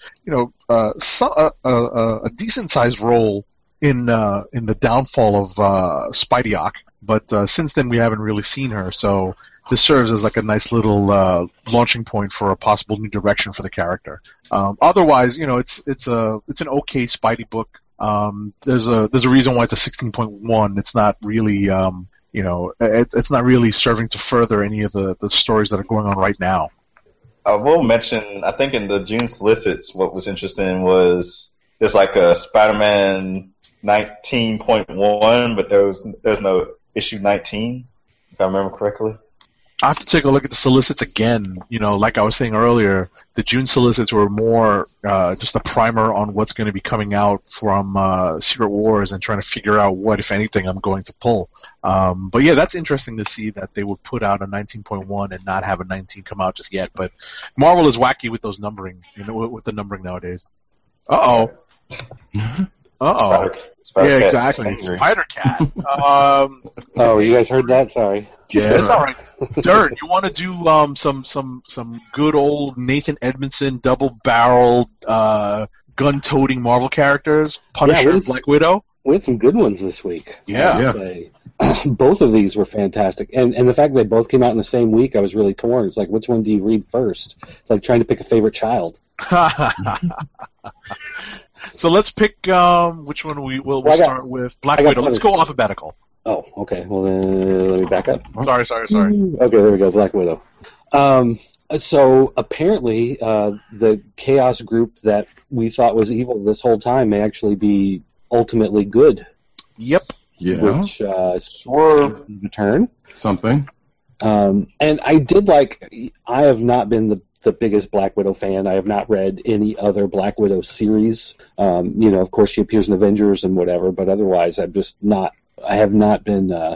a decent-sized role in the downfall of Spidey-Ock. But since then, we haven't really seen her, so this serves as like a nice little launching point for a possible new direction for the character. Otherwise, it's an okay Spidey book. There's a reason why it's a 16.1. It's not really it's not really serving to further any of the stories that are going on right now. I will mention, I think in the June solicits, what was interesting was there's like a Spider-Man 19.1, but there's no issue 19, if I remember correctly. I have to take a look at the solicits again. Like I was saying earlier, the June solicits were more just a primer on what's going to be coming out from Secret Wars and trying to figure out what, if anything, I'm going to pull. But yeah, that's interesting to see that they would put out a 19.1 and not have a 19 come out just yet. But Marvel is wacky with those numbering, with the numbering nowadays. Uh-oh. Uh-oh. Yeah, exactly. Spider-Cat. Oh, you guys heard that? Sorry. Yeah, that's all right. Dirt, you want to do some good old Nathan Edmondson double-barreled gun-toting Marvel characters? Punisher, Black Widow? We had some good ones this week. Yeah. Both of these were fantastic. And the fact that they both came out in the same week, I was really torn. It's like, which one do you read first? It's like trying to pick a favorite child. So let's pick which one we'll start with. Black Widow. Let's go alphabetical. Oh, okay. Well, then let me back up. Sorry. Okay, there we go. Black Widow. So apparently, the Chaos group that we thought was evil this whole time may actually be ultimately good. Yep. which is return. Something. And I did I have not been the biggest Black Widow fan. I have not read any other Black Widow series. Of course she appears in Avengers and whatever, but otherwise I have not been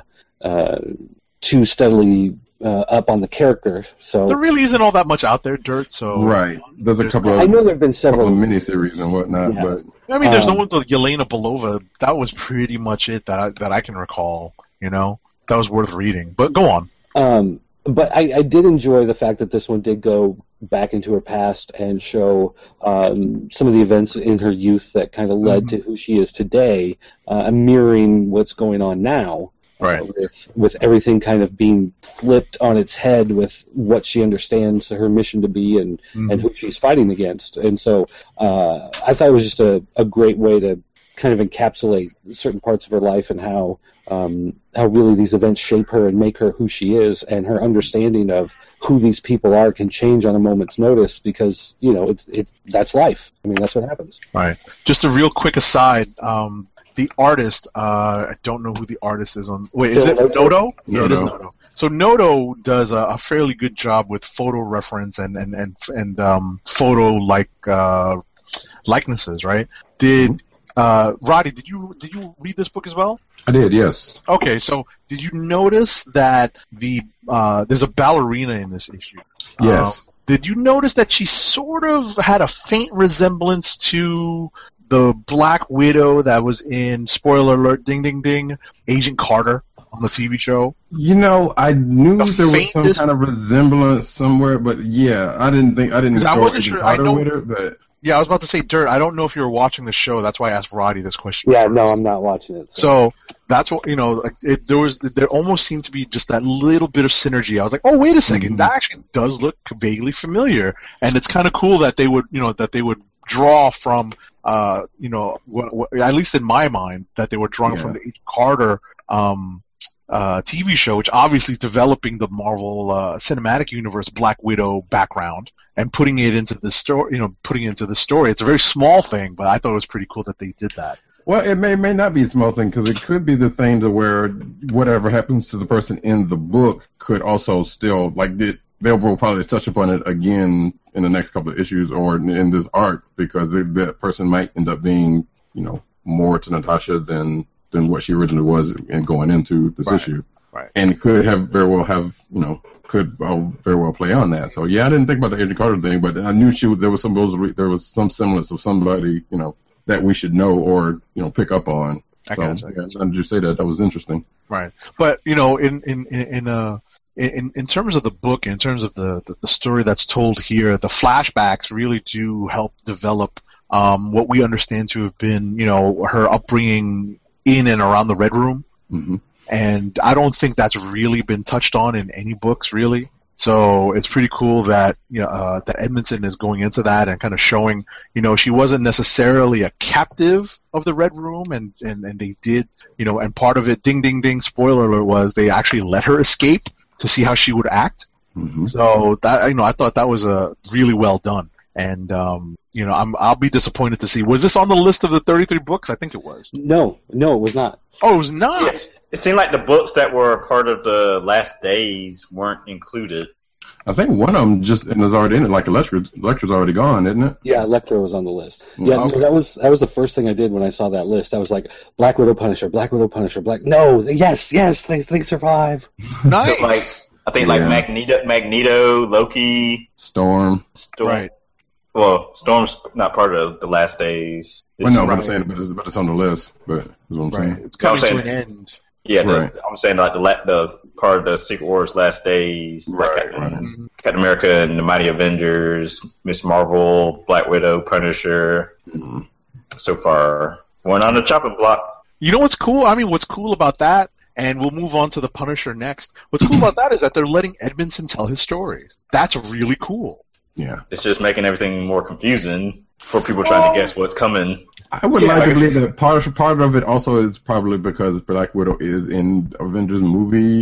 too steadily up on the character. So there really isn't all that much out there, Dirt. So right, there's a couple. I know there have been several miniseries and whatnot, but I mean, there's the one with Yelena Belova. That was pretty much it that I can recall. That was worth reading. But go on. But I did enjoy the fact that this one did go back into her past and show some of the events in her youth that kind of led to who she is today, mirroring what's going on now. Right. With everything kind of being flipped on its head with what she understands her mission to be and who she's fighting against. And so I thought it was just a great way to kind of encapsulate certain parts of her life and how really these events shape her and make her who she is, and her understanding of who these people are can change on a moment's notice because that's life. I mean, that's what happens. Right. Just a real quick aside. The artist, I don't know who the artist is on. Wait, is it Noto? Yeah, it is Noto. So Noto does a fairly good job with photo reference and photo likenesses, right? Did Roddy? Did you read this book as well? I did, yes. Okay, so did you notice that there's a ballerina in this issue? Yes. Did you notice that she sort of had a faint resemblance to the Black Widow that was in, spoiler alert, ding, ding, ding, Agent Carter on the TV show? I knew there was some kind of resemblance somewhere, but yeah, I didn't I wasn't sure. Carter with her, but... Yeah, I was about to say, Dirt, I don't know if you were watching the show. That's why I asked Roddy this question. Yeah, no, I'm not watching it. So that's what, there almost seemed to be just that little bit of synergy. I was like, oh, wait a second, that actually does look vaguely familiar. And it's kind of cool that they would draw from, at least in my mind, that they were drawing from the Agent Carter TV show, which obviously is developing the Marvel Cinematic Universe Black Widow background and putting it into the story. It's a very small thing, but I thought it was pretty cool that they did that. Well, it may not be a small thing because it could be the thing to where whatever happens to the person in the book could also still they'll probably touch upon it again in the next couple of issues or in this arc because that person might end up being more to Natasha than what she originally was and going into this issue. Right. And could very well play on that. So yeah, I didn't think about the Agent Carter thing, but I knew there was some semblance of somebody, that we should know or, pick up on. I gotcha. How did you say that? That was interesting. Right. But, in terms of the book, in terms of the story that's told here, the flashbacks really do help develop what we understand to have been, her upbringing in and around the Red Room. Mm-hmm. And I don't think that's really been touched on in any books, really. So it's pretty cool that that Edmondson is going into that and kind of showing, she wasn't necessarily a captive of the Red Room, and they did, and part of it, ding, ding, ding, spoiler alert, was they actually let her escape to see how she would act. Mm-hmm. So that, I thought that was really well done. And I'll be disappointed to see. Was this on the list of the 33 books? I think it was. No, it was not. Oh, it was not. It seemed like the books that were part of the Last Days weren't included. I think one of them is already in it. Like Electra's already gone, isn't it? Yeah, Electra was on the list. Yeah, okay. That was the first thing I did when I saw that list. I was like, Black Widow, Punisher, Black Widow, Punisher, No, yes, they survive. Nice. I think Magneto, Loki, Storm. Right. Well, Storm's not part of the Last Days. Well, no, but I'm saying, but it's on the list. But is what I'm saying. It's coming to an end. Yeah, I'm saying like the part of the Secret Wars Last Days, right. Captain America and the Mighty Avengers, Miss Marvel, Black Widow, Punisher. Mm-hmm. So far, one on the chopping block. You know what's cool? I mean, what's cool about that? And we'll move on to the Punisher next. What's cool about that is that they're letting Edmondson tell his stories. That's really cool. Yeah, it's just making everything more confusing for people trying to guess what's coming. I would like to believe that part of it also is probably because Black Widow is in Avengers movie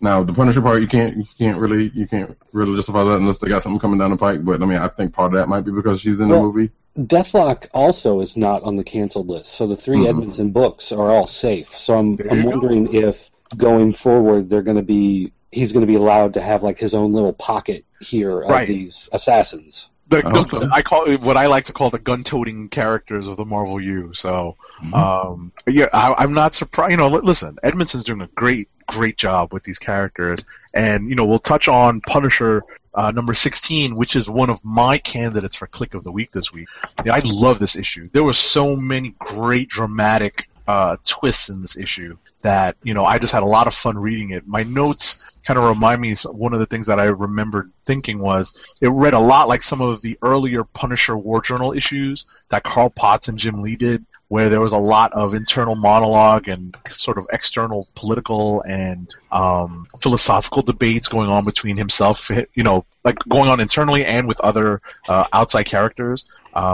Now the Punisher part, you can't really justify that unless they got something coming down the pike. But I mean, I think part of that might be because she's in the movie. Deathlock also is not on the canceled list, so the 3 Edmondson books are all safe. So I'm wondering if going forward he's going to be allowed to have like his own little pocket here of these assassins. I call it what I like to call the gun-toting characters of the Marvel U. So, I'm not surprised. Listen, Edmondson's doing a great job with these characters, and we'll touch on Punisher number 16, which is one of my candidates for Click of the Week this week. Yeah, I love this issue. There were so many great dramatic twists in this issue that I just had a lot of fun reading it. My notes kind of remind me, one of the things that I remembered thinking was it read a lot like some of the earlier Punisher War Journal issues that Carl Potts and Jim Lee did, where there was a lot of internal monologue and sort of external political and philosophical debates going on between himself, like going on internally and with other outside characters.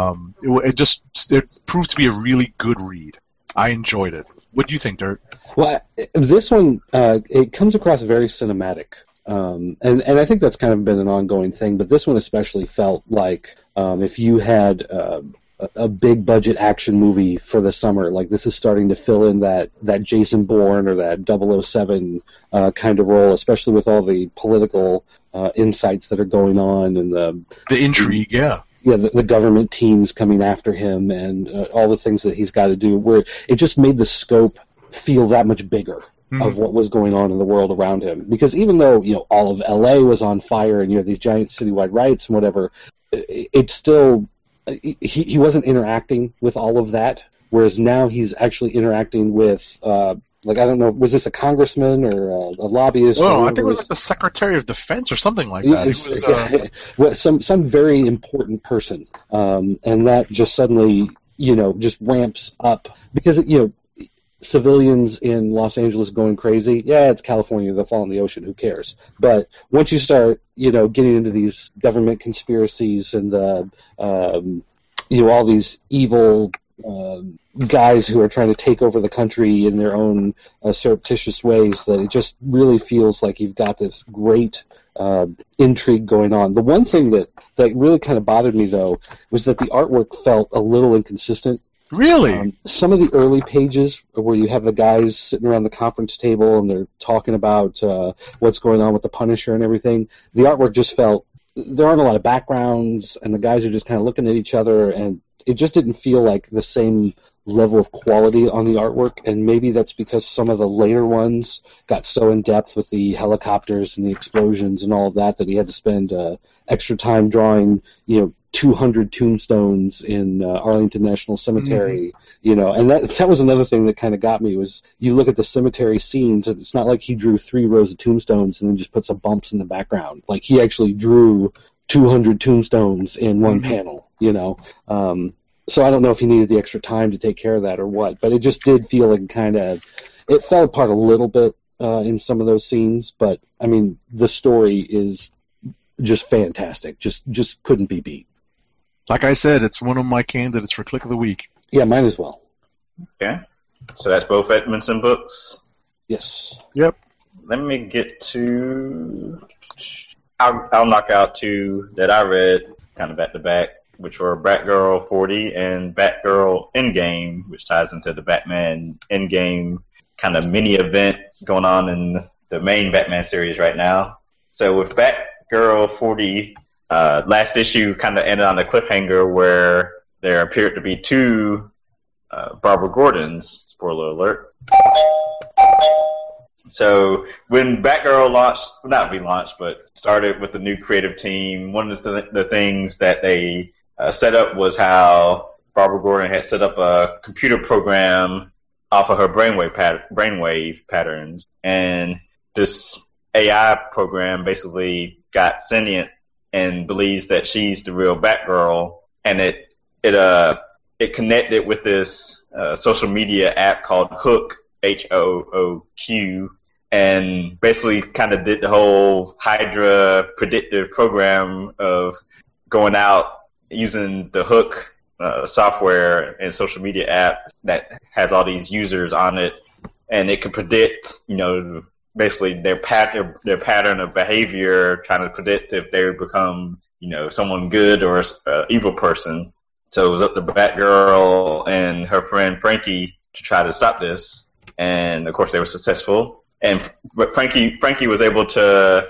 It proved to be a really good read. I enjoyed it. What do you think, Dirt? Well, this one, it comes across very cinematic. And I think that's kind of been an ongoing thing, but this one especially felt like if you had a big budget action movie for the summer, like this is starting to fill in that Jason Bourne or that 007 kind of role, especially with all the political insights that are going on and the intrigue, the government teams coming after him and all the things that he's got to do, where it just made the scope feel that much bigger of what was going on in the world around him. Because even though all of LA was on fire and you had these giant citywide riots and whatever, it's still he wasn't interacting with all of that. Whereas now he's actually interacting with I don't know, was this a congressman or a lobbyist? Well, I think it was like the Secretary of Defense or something like that. Some very important person, and that just suddenly just ramps up because civilians in Los Angeles going crazy. Yeah, it's California; they'll fall in the ocean. Who cares? But once you start getting into these government conspiracies and all these evil guys who are trying to take over the country in their own surreptitious ways, that it just really feels like you've got this great intrigue going on. The one thing that really kind of bothered me, though, was that the artwork felt a little inconsistent. Really? Some of the early pages where you have the guys sitting around the conference table and they're talking about what's going on with the Punisher and everything, the artwork just felt, there aren't a lot of backgrounds, and the guys are just kind of looking at each other, and it just didn't feel like the same level of quality on the artwork, and maybe that's because some of the later ones got so in depth with the helicopters and the explosions and all of that he had to spend extra time drawing 200 tombstones in Arlington National Cemetery, and that was another thing that kind of got me, was you look at the cemetery scenes, and it's not like he drew 3 rows of tombstones and then just put some bumps in the background. Like, he actually drew 200 tombstones in one panel, so I don't know if he needed the extra time to take care of that or what, but it just did feel like it fell apart a little bit in some of those scenes, but, I mean, the story is just fantastic, just couldn't be beat. Like I said, it's one of my candidates for Click of the Week. Yeah, mine as well. Okay. So that's both Edmondson books? Yes. Yep. Let me get to... I'll knock out 2 that I read kind of back to back, which were Batgirl 40 and Batgirl Endgame, which ties into the Batman Endgame kind of mini event going on in the main Batman series right now. So with Batgirl 40, last issue kind of ended on a cliffhanger where there appeared to be 2 Barbara Gordons. Spoiler alert. So when Batgirl started with the new creative team, one of the things that they set up was how Barbara Gordon had set up a computer program off of her brainwave patterns, and this AI program basically got sentient and believes that she's the real Batgirl, and it connected with this social media app called Hook, Hooq, and basically kind of did the whole Hydra predictive program of going out using the Hook software and social media app that has all these users on it, and it could predict, basically their pattern of behavior, trying to predict if they would become, someone good or an evil person. So it was up to Batgirl and her friend Frankie to try to stop this, and of course they were successful. But Frankie was able to,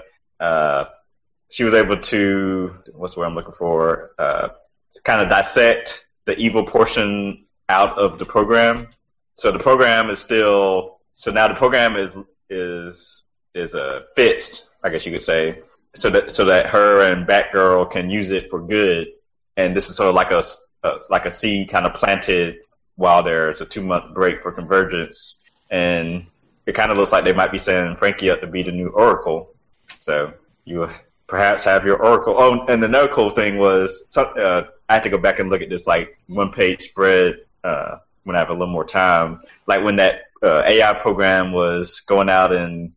what's the word I'm looking for? Kind of dissect the evil portion out of the program. So the program is still, now the program is fixed, I guess you could say, so that her and Batgirl can use it for good. And this is sort of like a seed kind of planted while there's a 2-month break for Convergence. And it kind of looks like they might be sending Frankie up to be the new Oracle. So you perhaps have your Oracle. Oh, and another cool thing was, I had to go back and look at this like 1-page spread when I have a little more time. Like when that AI program was going out and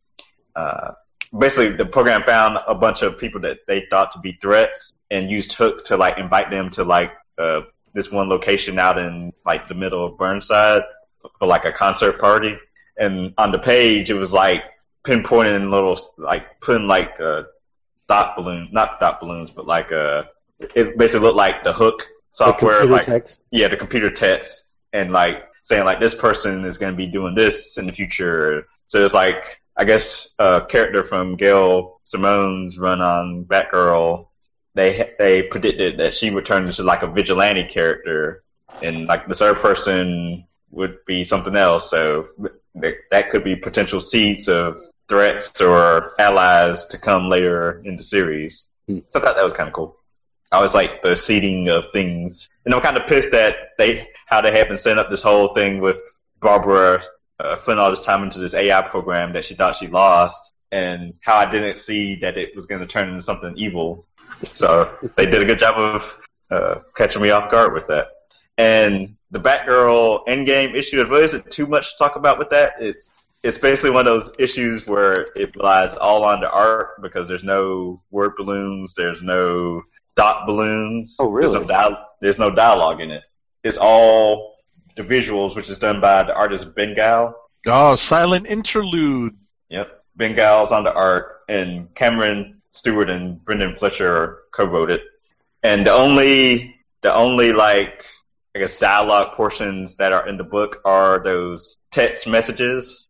basically the program found a bunch of people that they thought to be threats and used Hook to like invite them to like this one location out in like the middle of Burnside for like a concert party. And on the page, it was like pinpointing putting like not dot balloons, but like it basically looked like the Hook software, the text. Yeah, the computer text, and like saying like this person is going to be doing this in the future. So it's like, I guess a character from Gail Simone's run on Batgirl, they predicted that she would turn into like a vigilante character, and like this other person would be something else. So that could be potential seeds of threats or allies to come later in the series. So I thought that was kind of cool. I always like the seeding of things. And I'm kind of pissed that how they have been setting up this whole thing with Barbara putting all this time into this AI program that she thought she lost, and how I didn't see that it was going to turn into something evil. So they did a good job of catching me off guard with that. And the Batgirl Endgame issue, it really isn't too much to talk about with that. It's basically one of those issues where it relies all on the art because there's no word balloons, there's no dot balloons. Oh, really? There's no dialogue in it. It's all the visuals, which is done by the artist Bengal. Oh, silent interlude. Yep. Bengal's on the art, and Cameron Stewart and Brendan Fletcher co-wrote it. And the only like, I guess, dialogue portions that are in the book are those text messages,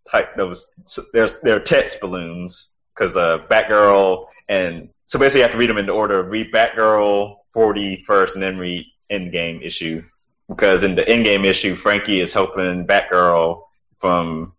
they're text balloons, because Batgirl, and so basically you have to read them in the order. Read Batgirl 40 first, and then read Endgame issue, because in the Endgame issue, Frankie is helping Batgirl from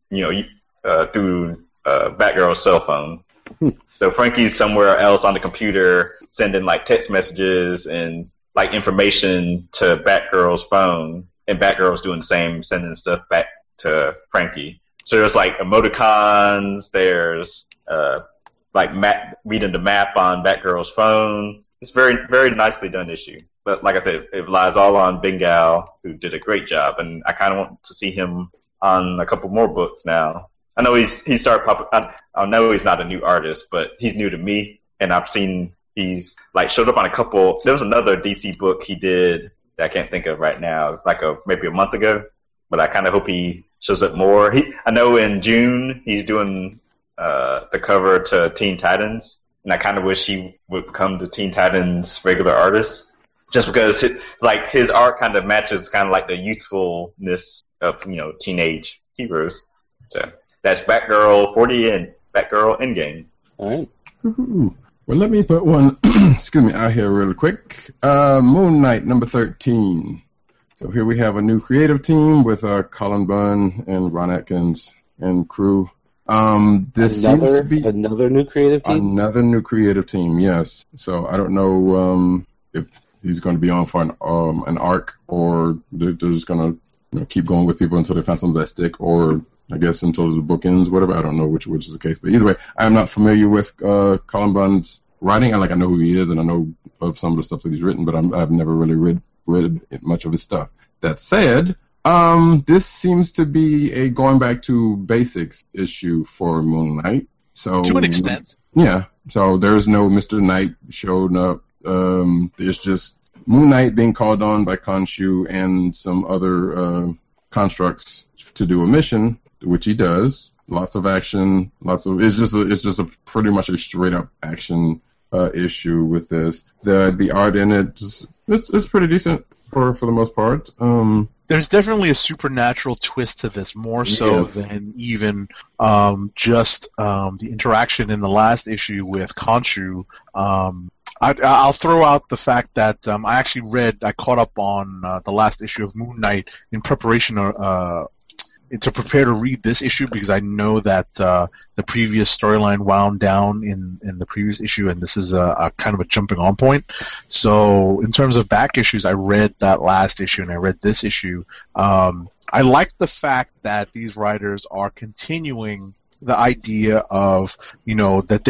through Batgirl's cell phone. So Frankie's somewhere else on the computer sending like text messages and like information to Batgirl's phone, and Batgirl's doing the same, sending stuff back to Frankie. So there's like emoticons, there's like reading the map on Batgirl's phone. It's very, very nicely done issue. But like I said, it relies all on Bengal, who did a great job, and I kind of want to see him on a couple more books now. I know he started popping. I know he's not a new artist, but he's new to me, and I've seen he's like showed up on a couple. There was another DC book he did that I can't think of right now, like maybe a month ago. But I kind of hope he shows up more. I know in June he's doing the cover to Teen Titans, and I kind of wish he would become the Teen Titans regular artist, just because like his art kind of matches kind of like the youthfulness of teenage heroes. So that's Batgirl 40 and Batgirl Endgame. All right. Woo-hoo. Well, let me put one out here really quick. Moon Knight number 13. So here we have a new creative team with Colin Bunn and Ron Atkins and crew. This seems to be another new creative team. Another new creative team, yes. So I don't know if he's going to be on for an arc, or they're just going to keep going with people until they find something that stick, or I guess until the book ends, whatever. I don't know which is the case, but either way, I am not familiar with Colin Bunn's writing. I know who he is, and I know of some of the stuff that he's written, but I've never really read much of his stuff. That said, this seems to be a going back to basics issue for Moon Knight. So to an extent, yeah. So there's no Mr. Knight showing up. There's just Moon Knight being called on by Khonshu and some other constructs to do a mission, which he does. lots of action, it's just a pretty much a straight up action issue with this. The art in it it's pretty decent for the most part. There's definitely a supernatural twist to this, more so than even just the interaction in the last issue with Khonshu. I'll throw out the fact that I caught up on the last issue of Moon Knight in preparation to prepare to read this issue, because I know that the previous storyline wound down in the previous issue, and this is a kind of a jumping on point. So in terms of back issues, I read that last issue and I read this issue. I like the fact that these writers are continuing the idea of, that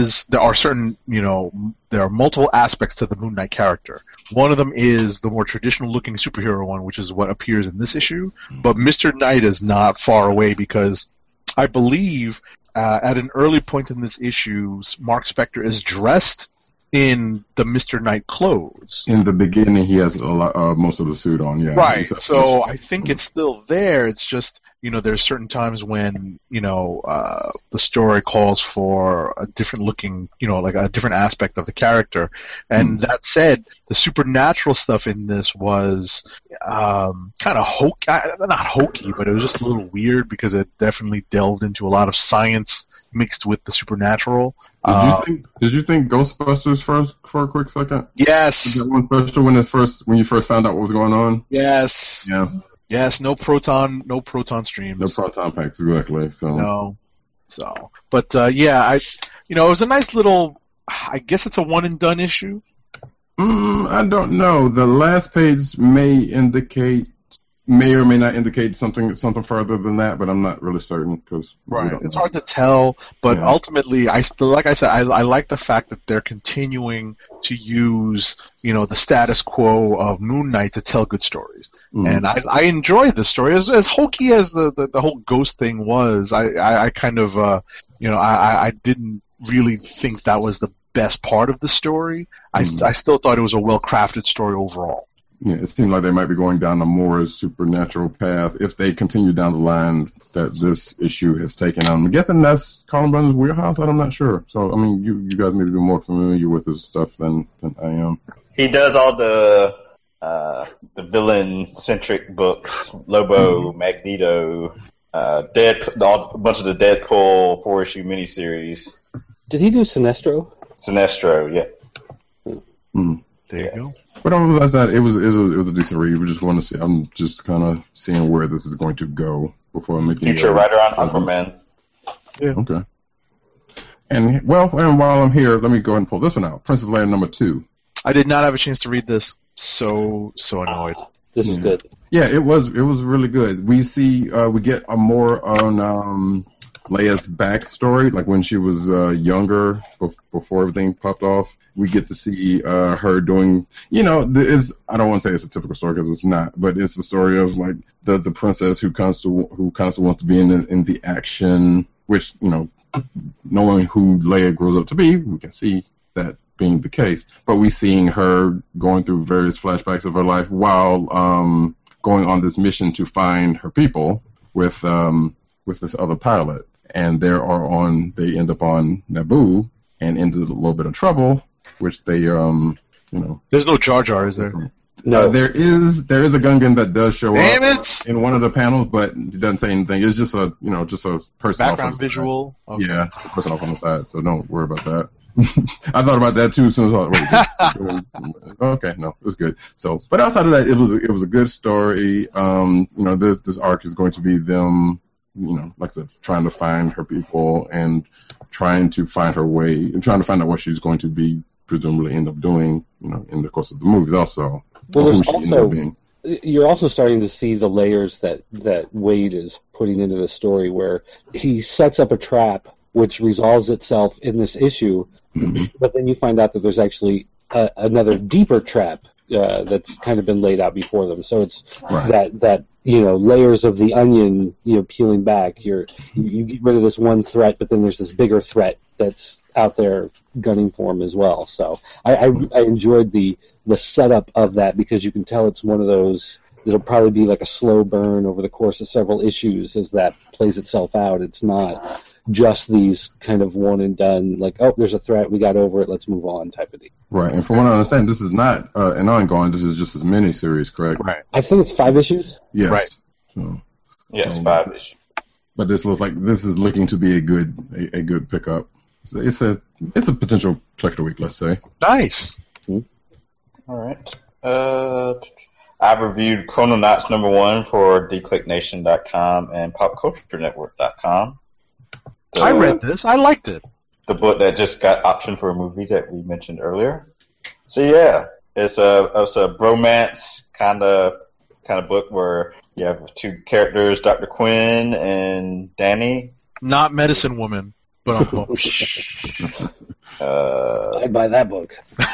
there are multiple aspects to the Moon Knight character. One of them is the more traditional looking superhero one, which is what appears in this issue. But Mr. Knight is not far away, because I believe at an early point in this issue, Mark Spector is dressed in the Mr. Knight clothes. In the beginning, he has most of the suit on, yeah. Right, so I think it's still there. It's just, there's certain times when, the story calls for a different looking, like a different aspect of the character. And that said, the supernatural stuff in this was kind of not hokey, but it was just a little weird, because it definitely delved into a lot of science mixed with the supernatural. Did you think Ghostbusters first for a quick second? Yes. Was that one special when you first found out what was going on? Yes. Yeah. Yes. No proton streams. No proton packs, exactly. So. No. So, but it was a nice little. I guess it's a one and done issue. I don't know. The last page may or may not indicate something further than that, but I'm not really certain, because it's hard to tell. But ultimately, I like the fact that they're continuing to use the status quo of Moon Knight to tell good stories, and I enjoyed the story as hokey as the whole ghost thing was. I kind of I didn't really think that was the best part of the story. I still thought it was a well crafted story overall. Yeah, it seemed like they might be going down a more supernatural path if they continue down the line that this issue has taken. I'm guessing that's Colin Brothers' wheelhouse. I'm not sure. So, I mean, you guys may be more familiar with his stuff than I am. He does all the villain-centric books, Lobo, Magneto, a bunch of the Deadpool 4-issue miniseries. Did he do Sinestro? Sinestro, yeah. There you go. But otherwise, that it was a decent read. We just want to see. I'm just kind of seeing where this is going to go before making. Future writer on Aquaman. Yeah. Okay. And while I'm here, let me go ahead and pull this one out. Princess Leia #2. I did not have a chance to read this. So annoyed. This is good. Yeah, it was really good. We get a more on Leia's backstory, like when she was younger, before everything popped off. We get to see her doing, I don't want to say it's a typical story because it's not, but it's the story of like the princess who constantly wants to be in the action, which knowing who Leia grows up to be, we can see that being the case. But we seeing her going through various flashbacks of her life while going on this mission to find her people with this other pilot. And they end up on Naboo and into a little bit of trouble, which they, There's no Jar Jar, is there? No, there is a Gungan that does show Damn up it! in one of the panels, but it doesn't say anything. It's just a person Background off visual. Okay. Yeah, just a person off on the side. So don't worry about that. I thought about that too as soon as I thought, okay, no, it was good. So, but outside of that, it was a good story. This arc is going to be them, like I said, trying to find her people and trying to find her way and trying to find out what she's going to be presumably end up doing, in the course of the movies also. Well, there's also, you're also starting to see the layers that Wade is putting into the story, where he sets up a trap which resolves itself in this issue, but then you find out that there's actually another deeper trap that's kind of been laid out before them. So it's that layers of the onion, peeling back. You get rid of this one threat, but then there's this bigger threat that's out there gunning for him as well. So I enjoyed the setup of that, because you can tell it's one of those it'll probably be like a slow burn over the course of several issues as that plays itself out. It's not just these kind of one and done, like, oh, there's a threat, we got over it, let's move on type of thing. Right, and from what I understand, this is not an ongoing, this is just a mini-series, correct? Right. I think it's 5 issues. Yes. Right. So, Yes, 5 issues. but this is looking to be a good pickup. So it's a potential collector week, let's say. Nice. All right. I've reviewed Chrononauts #1 for DeclickNation.com and PopCultureNetwork.com. I read this. I liked it. The book that just got optioned for a movie that we mentioned earlier. So yeah, it's a bromance kind of book where you have 2 characters, Dr. Quinn and Danny. Not Medicine Woman, but I'd buy that book.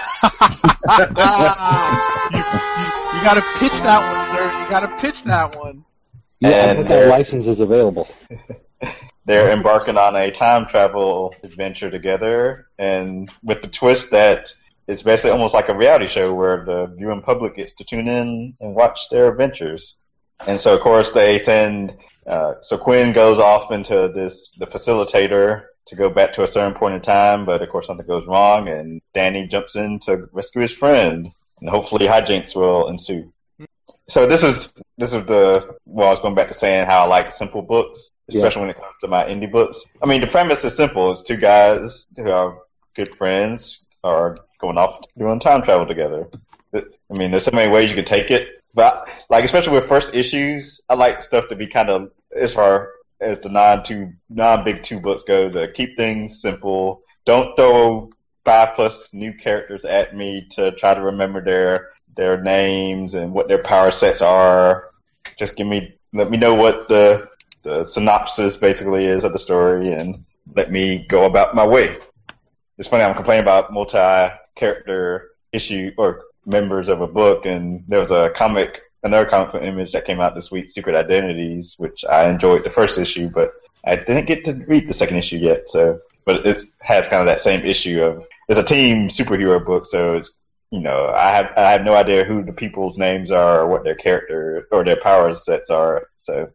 You got to pitch that one, sir. You got to pitch that one. Yeah, I And think that license is available. They're embarking on a time travel adventure together, and with the twist that it's basically almost like a reality show where the viewing public gets to tune in and watch their adventures. And so, of course, they send. So Quinn goes off into the facilitator to go back to a certain point in time, but of course something goes wrong, and Danny jumps in to rescue his friend, and hopefully hijinks will ensue. So this is I was going back to saying how I like simple books, especially when it comes to my indie books. I mean, the premise is simple. It's 2 guys who are good friends are going off doing time travel together. I mean, there's so many ways you could take it, but like especially with first issues, I like stuff to be kind of, as far as the non-big 2 books go, to keep things simple. Don't throw 5+ new characters at me to try to remember their names and what their power sets are. Just let me know what the synopsis basically is of the story, and let me go about my way. It's funny, I'm complaining about multi-character issue or members of a book, and there was another comic book Image that came out this week, Secret Identities, which I enjoyed the first issue, but I didn't get to read the second issue yet. So, but it has kind of that same issue of, it's a team superhero book, so it's, I have no idea who the people's names are or what their character or their power sets are. So,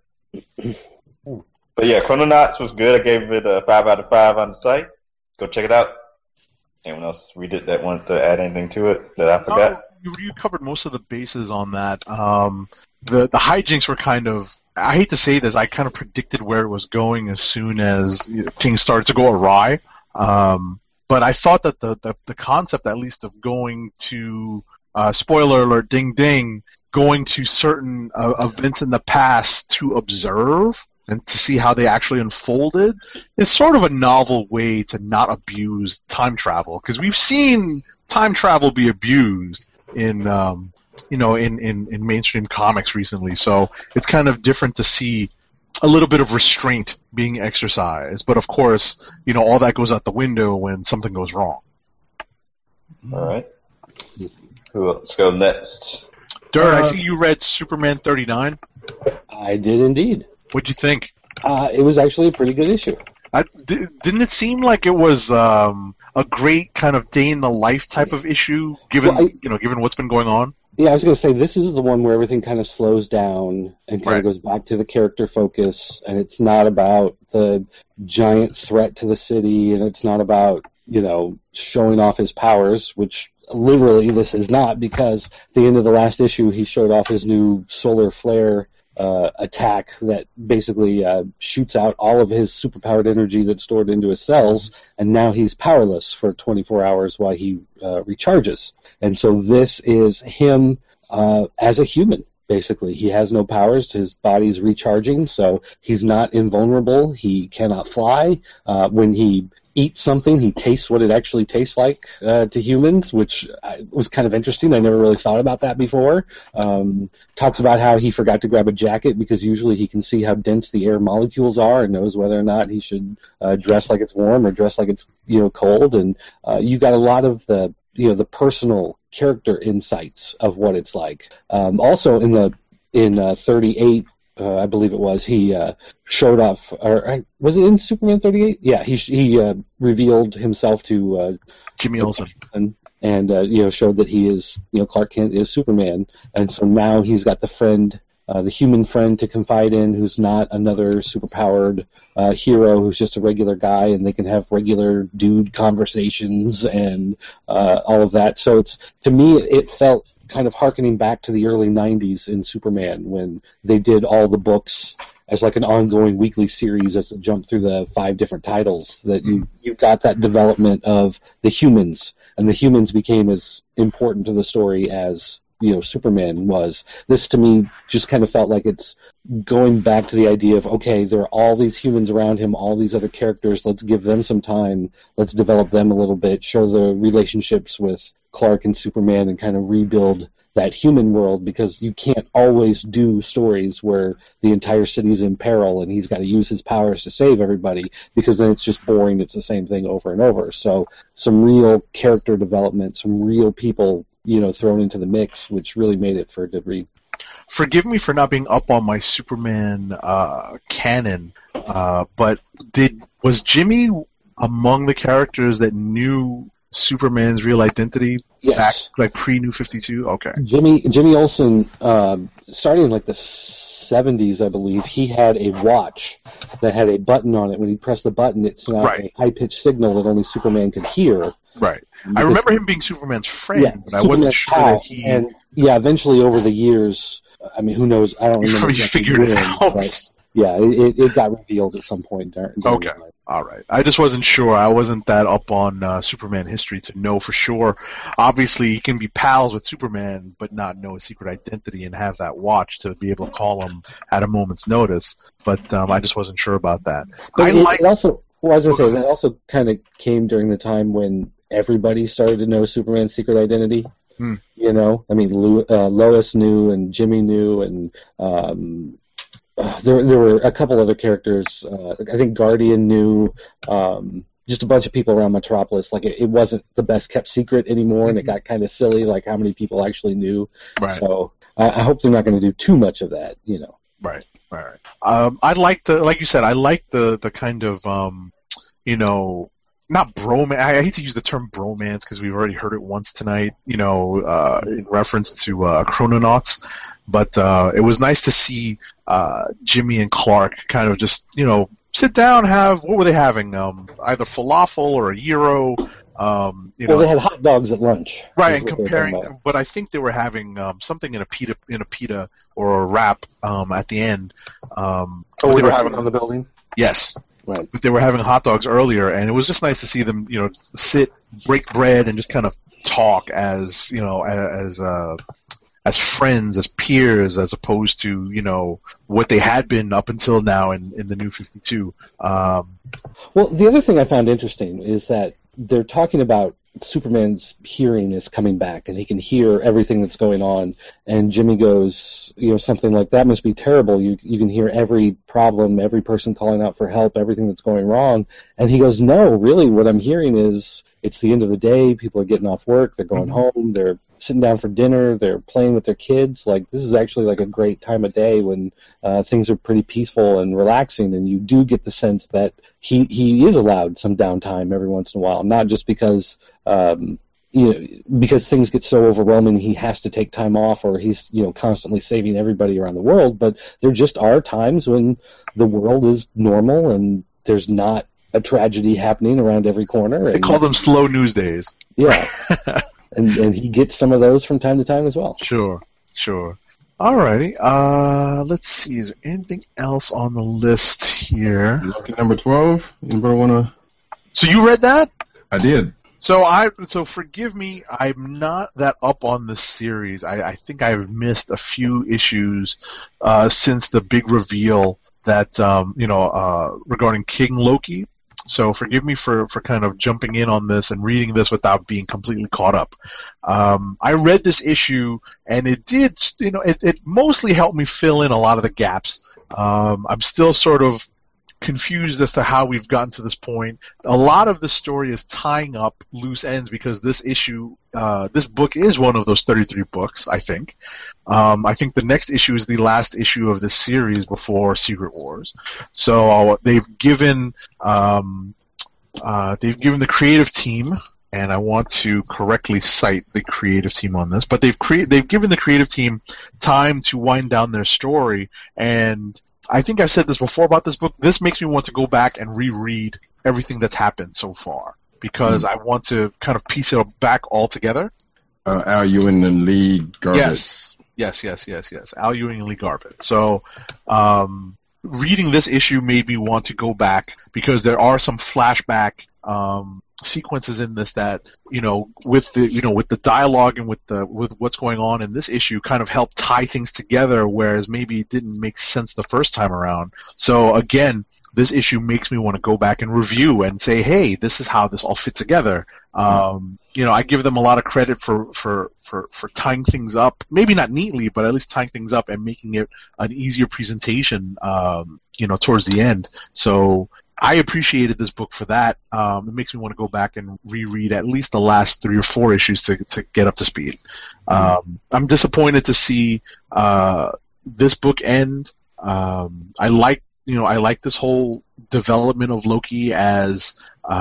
but yeah, Chrononauts was good. I gave it a 5 out of 5 on the site. Go check it out. Anyone else read it that wanted to add anything to it that I forgot? You covered most of the bases on that. The hijinks were kind of, I hate to say this, I kind of predicted where it was going as soon as things started to go awry. But I thought that the concept, at least, of going to, spoiler alert, ding ding, going to certain events in the past to observe and to see how they actually unfolded is sort of a novel way to not abuse time travel, because we've seen time travel be abused in mainstream comics recently. So it's kind of different to see a little bit of restraint being exercised, but of course, all that goes out the window when something goes wrong. All right. Let's go next. Dirt, I see you read Superman 39. I did indeed. What'd you think? It was actually a pretty good issue. Didn't it seem like it was a great kind of day in the life type of issue, given given what's been going on? Yeah, I was going to say, this is the one where everything kind of slows down and kind of goes back to the character focus, and it's not about the giant threat to the city, and it's not about, showing off his powers, which literally this is not, because at the end of the last issue, he showed off his new solar flare attack that basically shoots out all of his superpowered energy that's stored into his cells, and now he's powerless for 24 hours while he recharges. And so this is him as a human, basically. He has no powers. His body's recharging, so he's not invulnerable. He cannot fly. When he eats something, he tastes what it actually tastes like to humans, which was kind of interesting. I never really thought about that before. Talks about how he forgot to grab a jacket because usually he can see how dense the air molecules are and knows whether or not he should dress like it's warm or dress like it's cold. And you got a lot of the personal character insights of what it's like. Also in 38. I believe it was, he showed off, or was it in Superman 38? Yeah, he revealed himself to Jimmy Olsen. and showed that he is, Clark Kent is Superman, and so now he's got the friend, the human friend to confide in, who's not another superpowered hero who's just a regular guy, and they can have regular dude conversations and all of that. So to me, it felt kind of hearkening back to the early 90s in Superman when they did all the books as like an ongoing weekly series as it jumped through the 5 different titles, that you got that development of the humans, and the humans became as important to the story as Superman was. This to me just kind of felt like it's going back to the idea of, okay, there are all these humans around him, all these other characters, let's give them some time, let's develop them a little bit, show the relationships with Clark and Superman, and kind of rebuild that human world, because you can't always do stories where the entire city's in peril and he's got to use his powers to save everybody, because then it's just boring, it's the same thing over and over. So some real character development, some real people thrown into the mix, which really made it for a good read. Forgive me for not being up on my Superman canon, but was Jimmy among the characters that knew Superman's real identity? Yes. Back, like pre-New 52? Okay. Jimmy Olsen, starting in like the 70s, I believe, he had a watch that had a button on it. When he pressed the button, it sent out a high-pitched signal that only Superman could hear. Right. I remember him being Superman's friend, but I wasn't sure that he... And, eventually over the years, I mean, who knows, I don't remember. He figured it out. But, it got revealed at some point during okay. All right. I just wasn't sure. I wasn't that up on Superman history to know for sure. Obviously, he can be pals with Superman, but not know his secret identity and have that watch to be able to call him at a moment's notice. But I just wasn't sure about that. But it also, well, I was going to say, that also kind of came during the time when everybody started to know Superman's secret identity. I mean, Lois knew, and Jimmy knew, and there were a couple other characters. I think Guardian knew. Just a bunch of people around Metropolis. Like it wasn't the best kept secret anymore, and it got kind of silly, like how many people actually knew. Right. So I hope they're not going to do too much of that. Right. I like like you said, I like the kind of not bromance. I hate to use the term bromance because we've already heard it once tonight, in reference to Chrononauts. But it was nice to see Jimmy and Clark kind of just, sit down, what were they having? Either falafel or a gyro. Well, they had hot dogs at lunch. Right, and comparing, but I think they were having something in a pita or a wrap at the end. They were having on the building? Yes. Right. But they were having hot dogs earlier, and it was just nice to see them, sit, break bread, and just kind of talk as friends, as peers, as opposed to what they had been up until now in the New 52. Well, the other thing I found interesting is that they're talking about Superman's hearing is coming back, and he can hear everything that's going on. And Jimmy goes, something like, that must be terrible. You can hear every problem, every person calling out for help, everything that's going wrong. And he goes, no, really, what I'm hearing is it's the end of the day. People are getting off work. They're going home. They're sitting down for dinner. They're playing with their kids. Like, this is actually like a great time of day when things are pretty peaceful and relaxing. And you do get the sense that he is allowed some downtime every once in a while, not just because because things get so overwhelming he has to take time off, or he's constantly saving everybody around the world. But there just are times when the world is normal and there's not a tragedy happening around every corner. They call them slow news days. Yeah. And he gets some of those from time to time as well. Sure. Alrighty. Let's see. Is there anything else on the list here? Lucky number 12. Anybody want to? So you read that? I did. So forgive me, I'm not that up on this series. I think I've missed a few issues since the big reveal that regarding King Loki. So forgive me for kind of jumping in on this and reading this without being completely caught up. I read this issue, and it did, it mostly helped me fill in a lot of the gaps. I'm still sort of confused as to how we've gotten to this point. A lot of the story is tying up loose ends because this issue, this book is one of those 33 books, I think. I think the next issue is the last issue of this series before Secret Wars. So they've given the creative team and I want to correctly cite the creative team on this, but they've given the creative team time to wind down their story, and I think I've said this before about this book. This makes me want to go back and reread everything that's happened so far, because I want to kind of piece it back all together. Al Ewing and Lee Garbett. Yes. Al Ewing and Lee Garbett. So, reading this issue made me want to go back, because there are some flashback sequences in this that, with the dialogue and with what's going on in this issue, kind of help tie things together, whereas maybe it didn't make sense the first time around. So again, this issue makes me want to go back and review and say, hey, this is how this all fit together. I give them a lot of credit for tying things up, maybe not neatly, but at least tying things up and making it an easier presentation, towards the end. So I appreciated this book for that. It makes me want to go back and reread at least the last 3 or 4 issues to get up to speed. I'm disappointed to see this book end. I like this whole development of Loki as,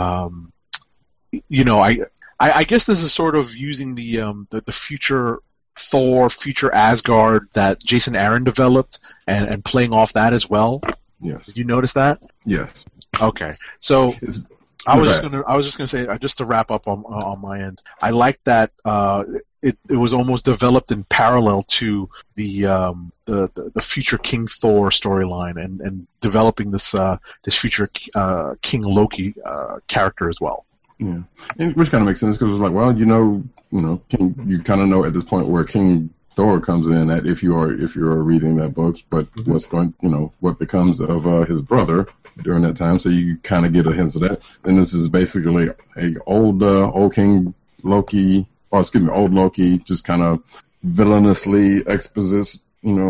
I guess this is sort of using the future Thor, future Asgard that Jason Aaron developed and playing off that as well. Yes. Did you notice that? Yes. Okay. So I was just gonna say, just to wrap up on my end, I like that it was almost developed in parallel to the future King Thor storyline and developing this future King Loki character as well. Yeah, and which kind of makes sense, because it's like, well, King, you kind of know at this point where King Thor comes in at if you are reading that book, but what becomes of his brother during that time, so you kind of get a hint of that. And this is basically old King Loki, old Loki, just kind of villainously exposits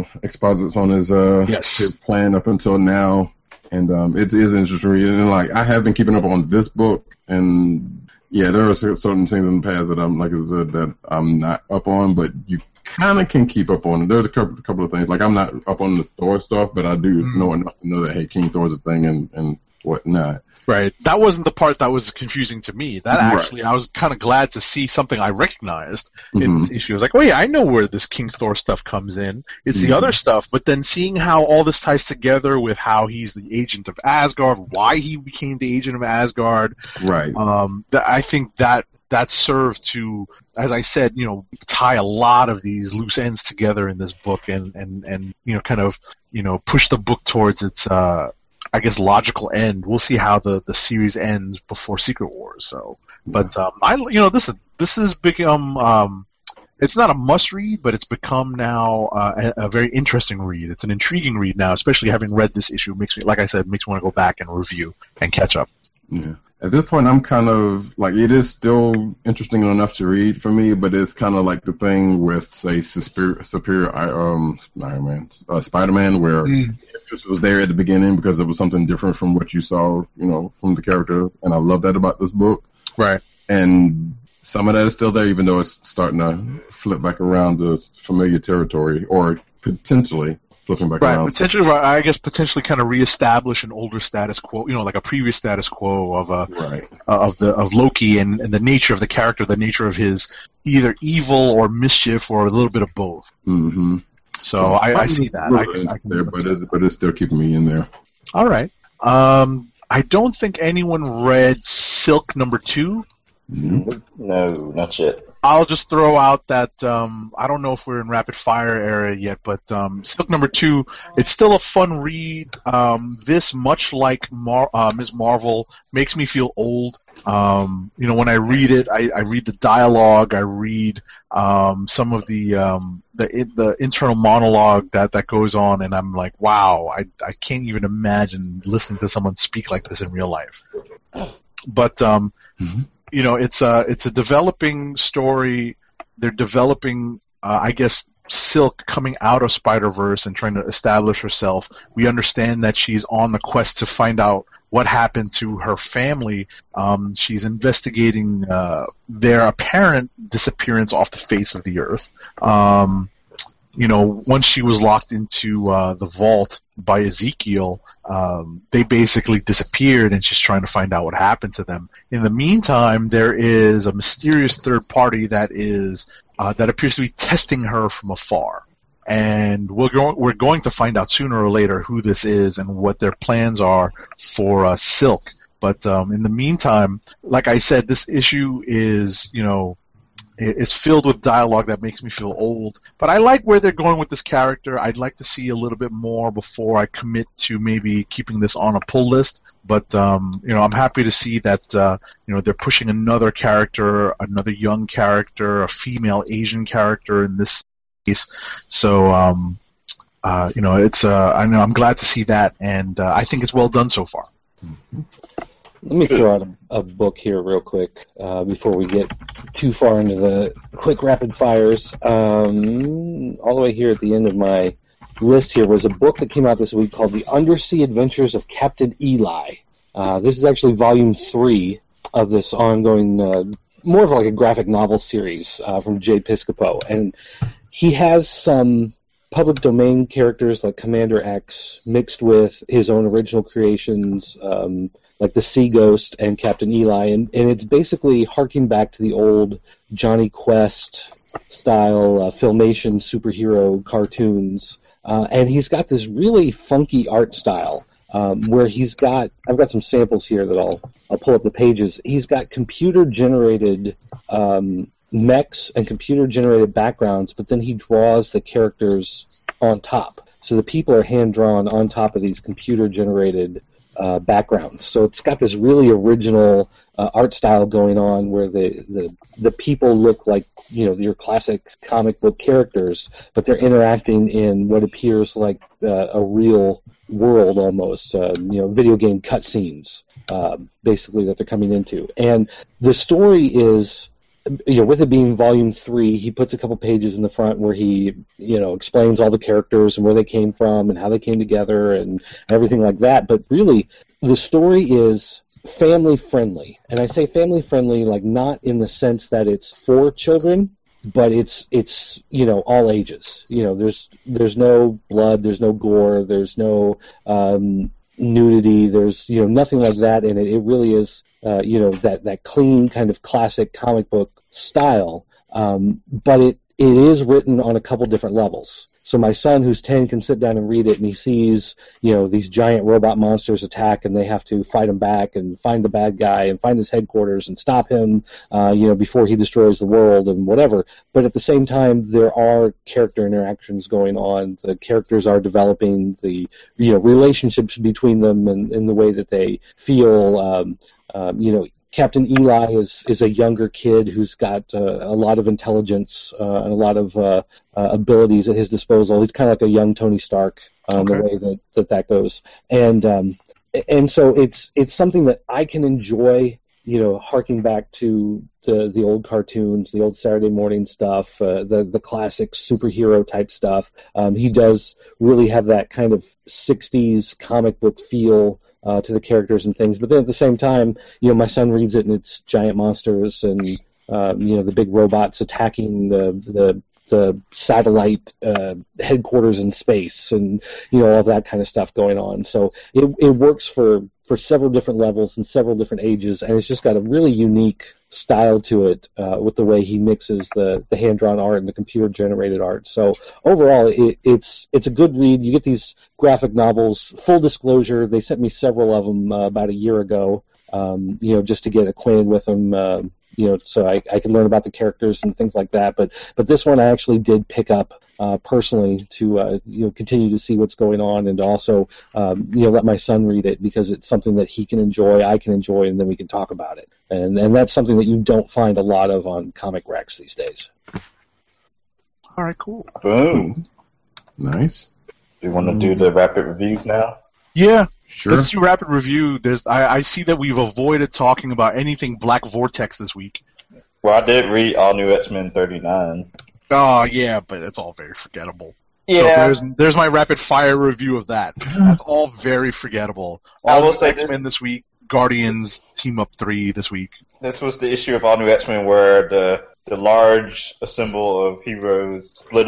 on his plan up until now. And it is interesting, and I have been keeping up on this book, and yeah, there are certain things in the past that I'm not up on, but you kind of can keep up on it. There's a couple of things, I'm not up on the Thor stuff, but I do know enough to know that, hey, King Thor's a thing and whatnot. Right. That wasn't the part that was confusing to me. That actually, I was kind of glad to see something I recognized in this issue. I was like, oh yeah, I know where this King Thor stuff comes in. It's the other stuff, but then seeing how all this ties together with how he's the agent of Asgard, why he became the agent of Asgard. Right. I think that served to, as I said, tie a lot of these loose ends together in this book and kind of, push the book towards its, logical end. We'll see how the series ends before Secret Wars. So, but this has become it's not a must read, but it's become now a very interesting read. It's an intriguing read now, especially having read this issue. Makes me want to go back and review and catch up. Yeah. At this point, I'm kind of it is still interesting enough to read for me, but it's kind of like the thing with, say, Superior Spider-Man, where interest was there at the beginning because it was something different from what you saw, from the character, and I love that about this book. Right. And some of that is still there, even though it's starting to flip back around to familiar territory, or potentially flipping back around. Potentially kind of reestablish an older status quo, like a previous status quo of Loki and the nature of the character, the nature of his either evil or mischief or a little bit of both. Mm-hmm. So I see that. But it's still keeping me in there. All right. I don't think anyone read Silk #2. Mm-hmm. No, not yet. I'll just throw out that I don't know if we're in rapid fire area yet, but Silk #2, it's still a fun read. This, much like Ms. Marvel, makes me feel old. When I read it, I read the dialogue, I read some of the internal monologue that goes on, and I'm like, wow, I can't even imagine listening to someone speak like this in real life. But it's a developing story. They're developing, Silk coming out of Spider-Verse and trying to establish herself. We understand that she's on the quest to find out what happened to her family. She's investigating their apparent disappearance off the face of the earth. once she was locked into the vault by Ezekiel, they basically disappeared, and she's trying to find out what happened to them. In the meantime, there is a mysterious third party that appears to be testing her from afar. And we're going to find out sooner or later who this is and what their plans are for Silk. But in the meantime, like I said, this issue is, it's filled with dialogue that makes me feel old. But I like where they're going with this character. I'd like to see a little bit more before I commit to maybe keeping this on a pull list. But, I'm happy to see that, they're pushing another character, another young character, a female Asian character in this case. So, I'm glad to see that, and I think it's well done so far. Let me throw out a book here real quick before we get too far into the quick rapid fires. All the way here at the end of my list here was a book that came out this week called The Undersea Adventures of Captain Eli. This is actually volume 3 of this ongoing, more of like a graphic novel series from Jay Piscopo. And he has some public domain characters like Commander X mixed with his own original creations, like the Sea Ghost and Captain Eli, and it's basically harking back to the old Johnny Quest style Filmation superhero cartoons, and he's got this really funky art style where I've got some samples here that I'll pull up the pages. He's got computer generated mechs and computer generated backgrounds, but then he draws the characters on top. So the people are hand drawn on top of these computer generated backgrounds. So it's got this really original art style going on where the people look like your classic comic book characters, but they're interacting in what appears like a real world almost, video game cutscenes, basically, that they're coming into. And the story is, with it being volume 3, he puts a couple pages in the front where he, explains all the characters and where they came from and how they came together and everything like that. But really, the story is family friendly. And I say family friendly, like not in the sense that it's for children, but it's all ages. There's no blood, there's no gore, there's no nudity, there's nothing like that in it. It really is that clean kind of classic comic book style, but it is written on a couple different levels. So my son, who's 10, can sit down and read it, and he sees, these giant robot monsters attack, and they have to fight him back and find the bad guy and find his headquarters and stop him, before he destroys the world and whatever. But at the same time, there are character interactions going on. The characters are developing, the relationships between them and the way that they feel. Captain Eli is a younger kid who's got a lot of intelligence and a lot of abilities at his disposal. He's kind of like a young Tony Stark, the way that goes. And so it's something that I can enjoy, harking back to the old cartoons, the old Saturday morning stuff, the classic superhero type stuff. He does really have that kind of 60s comic book feel to the characters and things, but then at the same time, my son reads it and it's giant monsters and the big robots attacking the satellite headquarters in space and all that kind of stuff going on. So it works for several different levels and several different ages, and it's just got a really unique style to it with the way he mixes the hand-drawn art and the computer-generated art. So overall, it's a good read. You get these graphic novels. Full disclosure, they sent me several of them about a year ago, just to get acquainted with them, so I could learn about the characters and things like that. But this one I actually did pick up personally to continue to see what's going on and to also let my son read it because it's something that he can enjoy, I can enjoy, and then we can talk about it. And that's something that you don't find a lot of on Comic Rex these days. All right, cool. Boom. Nice. Do you want to do the rapid reviews now? Yeah, sure. Let's do rapid review. I see that we've avoided talking about anything Black Vortex this week. Well, I did read All New X-Men 39. Oh, yeah, but it's all very forgettable. Yeah. So there's my rapid fire review of that. That's all very forgettable. I will say X-Men this week, Guardians Team Up 3 this week. This was the issue of All New X-Men where the large assemble of heroes split up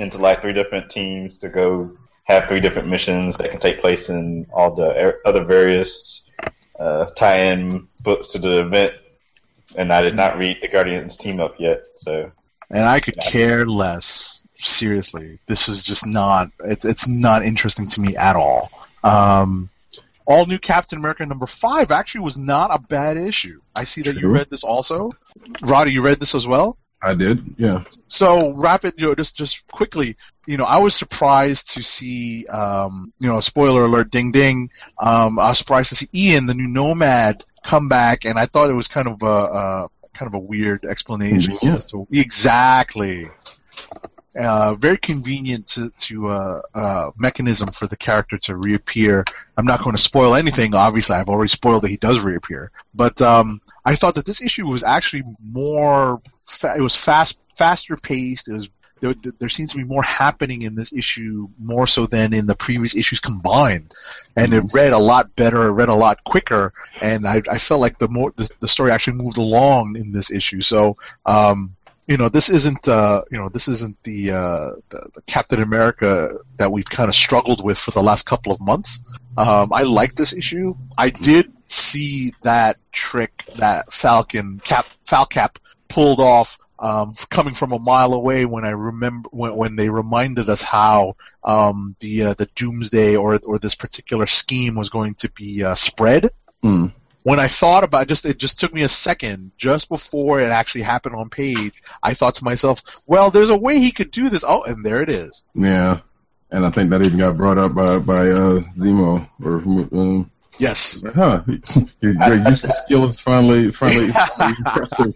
into like 3 different teams to go have 3 different missions that can take place in all the other various tie-in books to the event. And I did not read the Guardians team up yet, so. And I could care less. Seriously, this is just not. It's not interesting to me at all. All New Captain America #5 actually was not a bad issue. I see that you read this also. Roddy, you read this as well? I did, yeah. So rapid, just quickly, I was surprised to see, spoiler alert, ding ding. I was surprised to see Ian, the new Nomad, come back, and I thought it was kind of a weird explanation as to exactly. Very convenient to mechanism for the character to reappear. I'm not going to spoil anything. Obviously, I've already spoiled that he does reappear. But I thought that this issue was actually more. It was faster paced. It was there seems to be more happening in this issue more so than in the previous issues combined, and it read a lot better. It read a lot quicker, and I felt like the story actually moved along in this issue. So. This isn't the Captain America that we've kind of struggled with for the last couple of months. I like this issue. I did see that trick that Falcap pulled off coming from a mile away when I remember when they reminded us how the Doomsday or this particular scheme was going to be spread. Mm. When I thought about it just took me a second, just before it actually happened on page, I thought to myself, well, there's a way he could do this. Oh, and there it is. Yeah, and I think that even got brought up by Zemo. Yes. Huh. Your useful skill is finally impressive.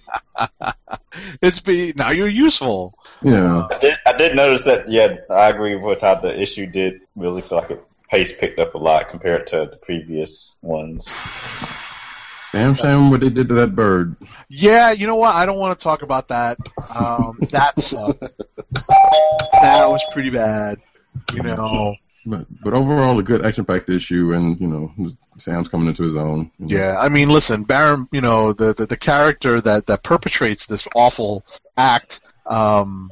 Now you're useful. Yeah. I did notice that, yeah, I agree with how the issue did really feel like pace picked up a lot compared to the previous ones. Damn shame what they did to that bird. Yeah, you know what? I don't want to talk about that. That sucked. That was pretty bad. But overall, a good action-packed issue, and Sam's coming into his own. Yeah, I mean, listen, Baron. The character that perpetrates this awful act. My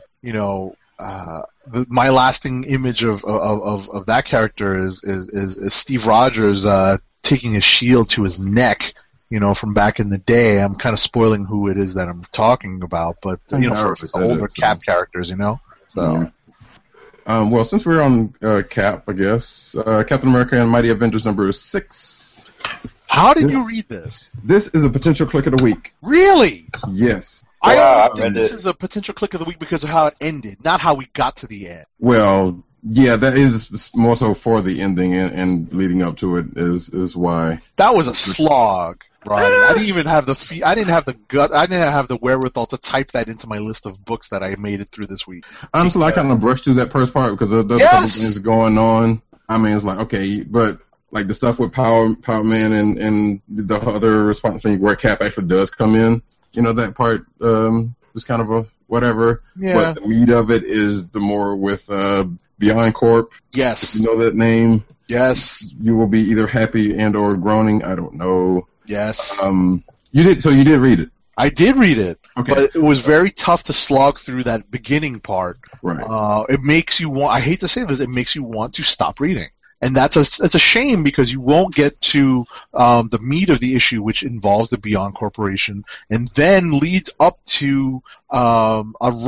lasting image of that character is Steve Rogers taking his shield to his neck. From back in the day. I'm kind of spoiling who it is that I'm talking about, but for older Cap characters, So. Yeah. Well, since we're on Cap, I guess Captain America and Mighty Avengers #6. How did you read this? This is a potential click of the week. Really? Yes. I think this is a potential click of the week because of how it ended, not how we got to the end. Well, yeah, that is more so for the ending and leading up to it is why. That was a slog, right? I didn't even have I didn't have the gut. I didn't have the wherewithal to type that into my list of books that I made it through this week. Honestly, I kind of brushed through that first part because there's a couple things going on. I mean, it's like, okay, but like the stuff with Power Man and the other responsibility where Cap actually does come in, that part is kind of a whatever. Yeah. But the meat of it is the more with Beyond Corp. Yes. If you know that name. Yes. You will be either happy and or groaning. I don't know. Yes. You did read it. I did read it. Okay. But it was very tough to slog through that beginning part. Right. It makes you want. I hate to say this. It makes you want to stop reading. And it's a shame because you won't get to the meat of the issue, which involves the Beyond Corporation, and then leads up to a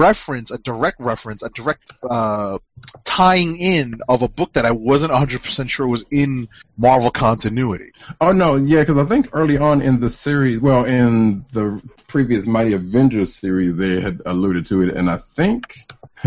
direct tying in of a book that I wasn't 100% sure was in Marvel continuity. Oh no, yeah, because I think early on in the series, in the previous Mighty Avengers series, they had alluded to it, and I think.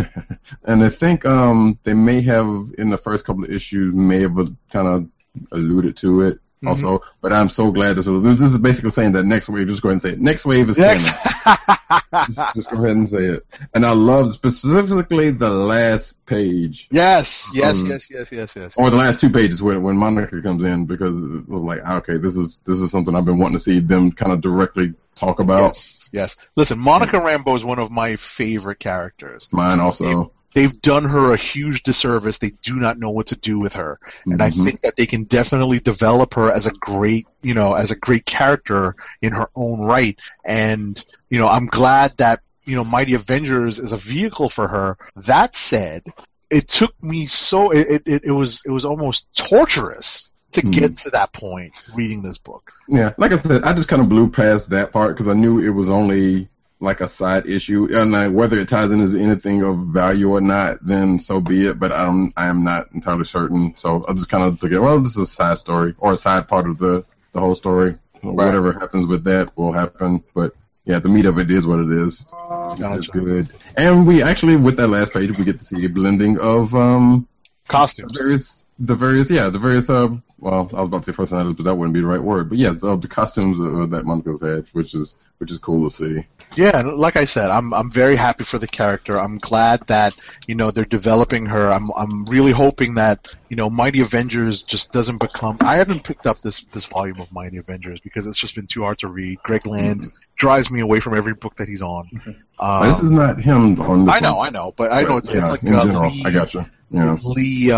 They may have in the first couple of issues may have kind of alluded to it also, but I'm so glad this is basically saying that next wave. Just go ahead and say it. Next wave is canon. just go ahead and say it. And I love specifically the last page. Yes. Or the last 2 pages when Monica comes in because it was like, okay, this is something I've been wanting to see them kind of directly talk about. Yes. Listen, Monica Rambeau is one of my favorite characters. Mine also. They've done her a huge disservice. They do not know what to do with her. And I think that they can definitely develop her as a great character in her own right. And, I'm glad that, Mighty Avengers as a vehicle for her. That said, it took me it was almost torturous to get to that point reading this book. Yeah, like I said, I just kind of blew past that part because I knew it was only like a side issue, and whether it ties into anything of value or not, then so be it. But I am not entirely certain, so I just kind of took it. Well, this is a side story or a side part of the whole story. Right. Whatever happens with that will happen. But yeah, the meat of it is what it is. It's good. And we actually, with that last page, we get to see a blending of costumes. The various. Well, I was about to say personalities, but that wouldn't be the right word. But yes, the costumes that Monaco's had, which is cool to see. Yeah, like I said, I'm very happy for the character. I'm glad that they're developing her. I'm really hoping that Mighty Avengers just doesn't become. I haven't picked up this volume of Mighty Avengers because it's just been too hard to read. Greg Land drives me away from every book that he's on. This is not him on this. I know, but I know it's like in general. I gotcha. Yeah. Lee.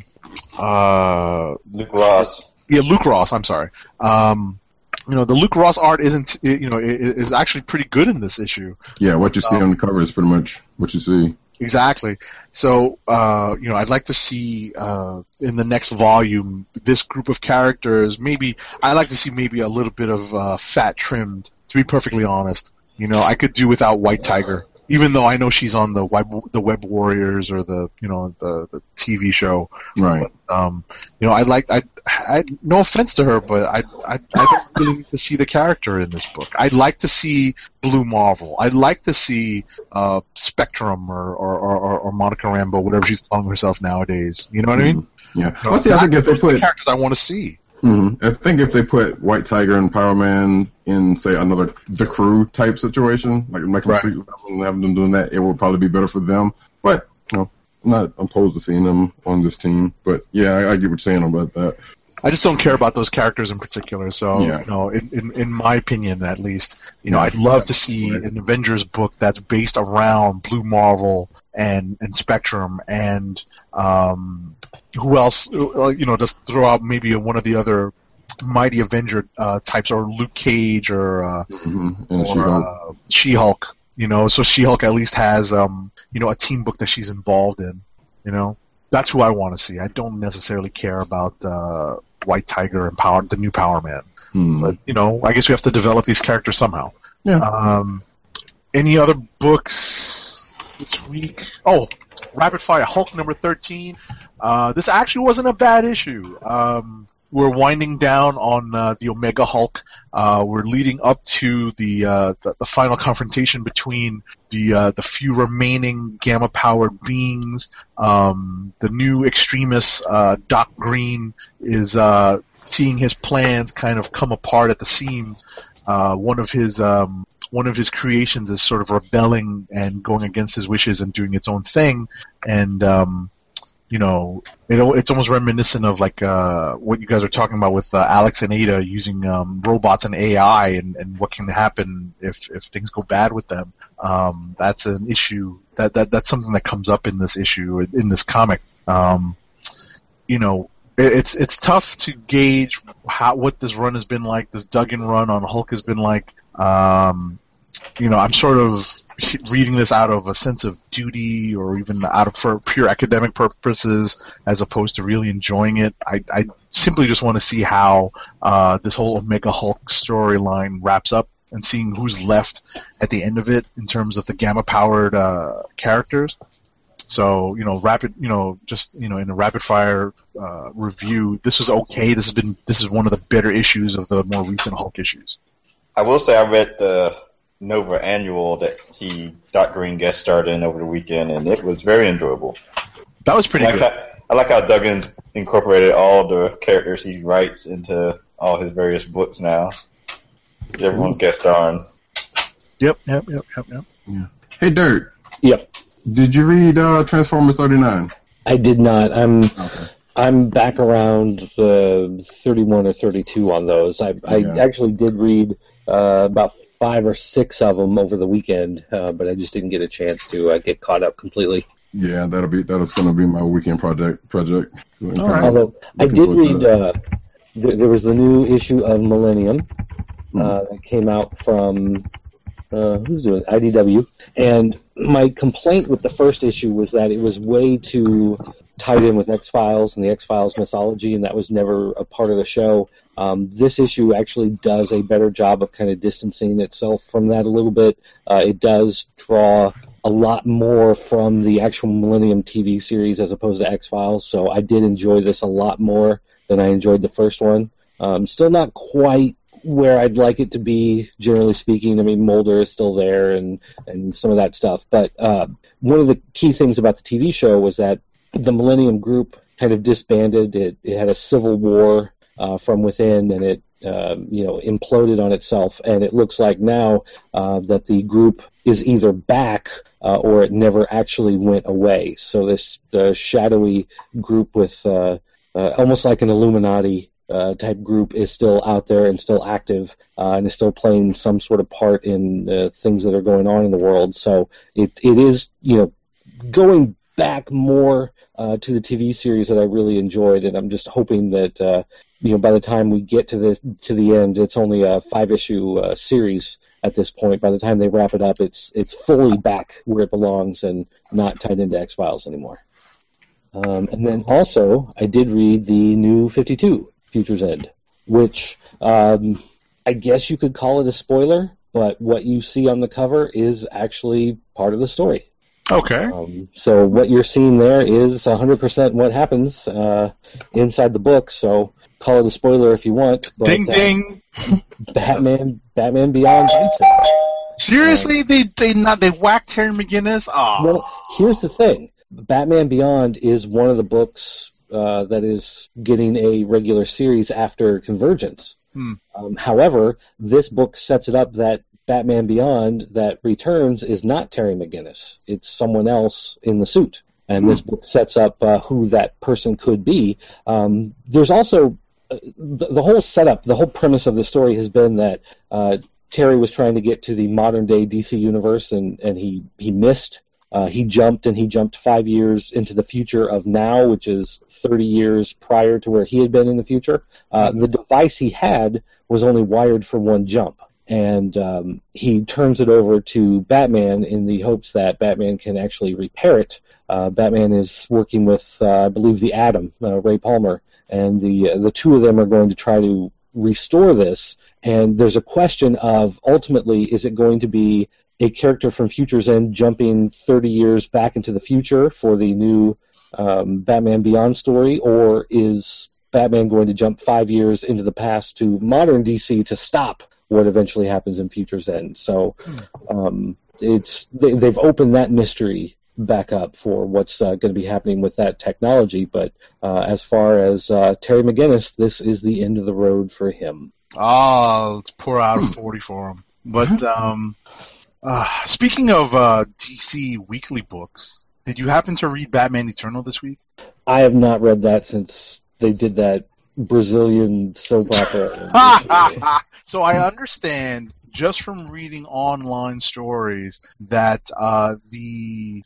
Luke Ross. Yeah, Luke Ross. I'm sorry. The Luke Ross art is actually pretty good in this issue. Yeah, what you see on the cover is pretty much what you see. Exactly. So, I'd like to see in the next volume this group of characters. I'd like to see maybe a little bit of fat trimmed. To be perfectly honest, I could do without White Tiger. Even though I know she's on the Web Warriors or the TV show, right? I no offense to her, but I don't really need to see the character in this book. I'd like to see Blue Marvel. I'd like to see Spectrum or Monica Rambeau, whatever she's calling herself nowadays. You know what I mean? Yeah. I think if they put characters I want to see. I think if they put White Tiger and Power Man in, say, another The Crew type situation, like Michael Street and having them doing that, it would probably be better for them. But I'm not opposed to seeing them on this team. But yeah, I get what you're saying about that. I just don't care about those characters in particular. So, in my opinion, at least, I'd love to see an Avengers book that's based around Blue Marvel and Spectrum and who else? Just throw out maybe one of the other Mighty Avenger types, or Luke Cage, or She-Hulk. So She-Hulk at least has a team book that she's involved in. That's who I want to see. I don't necessarily care about White Tiger and the new Power Man. But I guess we have to develop these characters somehow. Yeah. Any other books this week? Oh, Rapid Fire Hulk number 13. This actually wasn't a bad issue. We're winding down on the Omega Hulk. We're leading up to the final confrontation between the few remaining gamma-powered beings. The new extremist Doc Green is seeing his plans kind of come apart at the seams. One of his creations is sort of rebelling and going against his wishes and doing its own thing, and it's almost reminiscent of like what you guys are talking about with Alex and Ada using robots and AI and what can happen if things go bad with them. That's an issue that's something that comes up in this issue, in this comic. It's tough to gauge what this run has been like. This Duggan run on Hulk has been like. I'm sort of reading this out of a sense of duty, or even for pure academic purposes, as opposed to really enjoying it. I simply just want to see how this whole Omega Hulk storyline wraps up, and seeing who's left at the end of it in terms of the gamma-powered characters. So, in a rapid fire review, this was okay. This is one of the better issues of the more recent Hulk issues. I will say I read the Nova Annual that Doc Green guest starred in over the weekend, and it was very enjoyable. That was pretty good. I like how Duggan's incorporated all the characters he writes into all his various books now. Everyone's guest starring. Yep. Yeah. Hey, Dirt. Yep. Did you read Transformers 39? I did not. I'm back around 31 or 32 on those. I actually did read about 5 or 6 of them over the weekend, but I just didn't get a chance to get caught up completely. Yeah, that is going to be my weekend project. All right. Although I did read, there was the new issue of Millennium that came out from who's doing it? IDW. And my complaint with the first issue was that it was way too tied in with X-Files and the X-Files mythology, and that was never a part of the show. This issue actually does a better job of kind of distancing itself from that a little bit. It does draw a lot more from the actual Millennium TV series as opposed to X-Files, so I did enjoy this a lot more than I enjoyed the first one. Still not quite where I'd like it to be, generally speaking. I mean, Mulder is still there and some of that stuff, but one of the key things about the TV show was that the Millennium Group kind of disbanded. It had a civil war from within, and it imploded on itself. And it looks like now that the group is either back or it never actually went away. So this shadowy group with almost like an Illuminati type group is still out there and still active and is still playing some sort of part in things that are going on in the world. So it is going back more to the TV series that I really enjoyed, and I'm just hoping that by the time we get to the end, it's only a 5-issue series at this point. By the time they wrap it up, it's fully back where it belongs and not tied into X-Files anymore. And then also, I did read the new 52, Future's End, which I guess you could call it a spoiler, but what you see on the cover is actually part of the story. Okay. So what you're seeing there is 100% what happens inside the book. So call it a spoiler if you want. But, ding ding. Batman Beyond bites it. Seriously, they whacked Terry McGinnis. Oh. Well, here's the thing: Batman Beyond is one of the books that is getting a regular series after Convergence. However, this book sets it up that Batman Beyond that returns is not Terry McGinnis. It's someone else in the suit. And this book sets up who that person could be. There's also the whole setup, the whole premise of the story has been that Terry was trying to get to the modern-day DC universe, and he missed. He jumped 5 years into the future of now, which is 30 years prior to where he had been in the future. The device he had was only wired for one jump. And he turns it over to Batman in the hopes that Batman can actually repair it. Batman is working with, I believe, the Atom, Ray Palmer, and the two of them are going to try to restore this. And there's a question of, ultimately, is it going to be a character from Future's End jumping 30 years back into the future for the new Batman Beyond story, or is Batman going to jump 5 years into the past to modern DC to stop what eventually happens in Future's End? So they've opened that mystery back up for what's going to be happening with that technology. But as far as Terry McGinnis, this is the end of the road for him. Oh, let's pour out a 40 for him. But speaking of DC weekly books, did you happen to read Batman Eternal this week? I have not read that since they did that Brazilian soap opera. So I understand just from reading online stories that the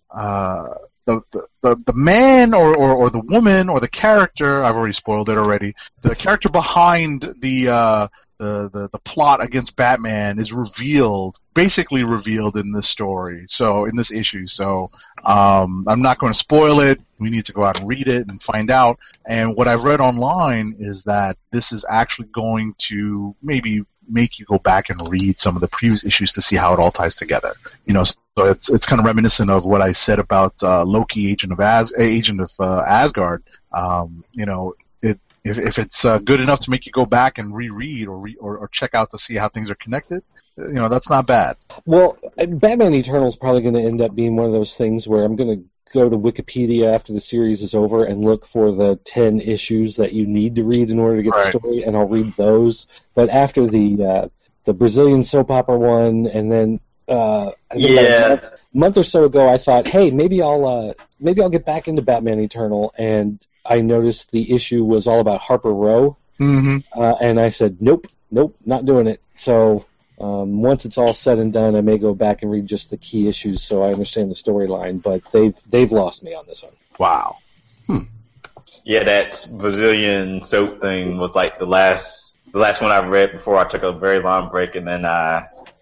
man or the woman or the character, I've already spoiled it already, the character behind the plot against Batman is basically revealed in this story, so in this issue. So I'm not going to spoil it. We need to go out and read it and find out. And what I've read online is that this is actually going to maybe make you go back and read some of the previous issues to see how it all ties together. So it's kind of reminiscent of what I said about Loki, Agent of Asgard. If it's good enough to make you go back and reread or check out to see how things are connected, that's not bad. Well, Batman Eternal is probably going to end up being one of those things where I'm going to go to Wikipedia after the series is over and look for the 10 issues that you need to read in order to get the story, and I'll read those. But after the Brazilian soap opera one, and then I think about a month or so ago, I thought, hey, maybe I'll get back into Batman Eternal, and I noticed the issue was all about Harper Row, and I said, nope, not doing it. So once it's all said and done, I may go back and read just the key issues so I understand the storyline. But they've lost me on this one. Wow. Yeah, that Brazilian soap thing was like the last one I read before I took a very long break, and then I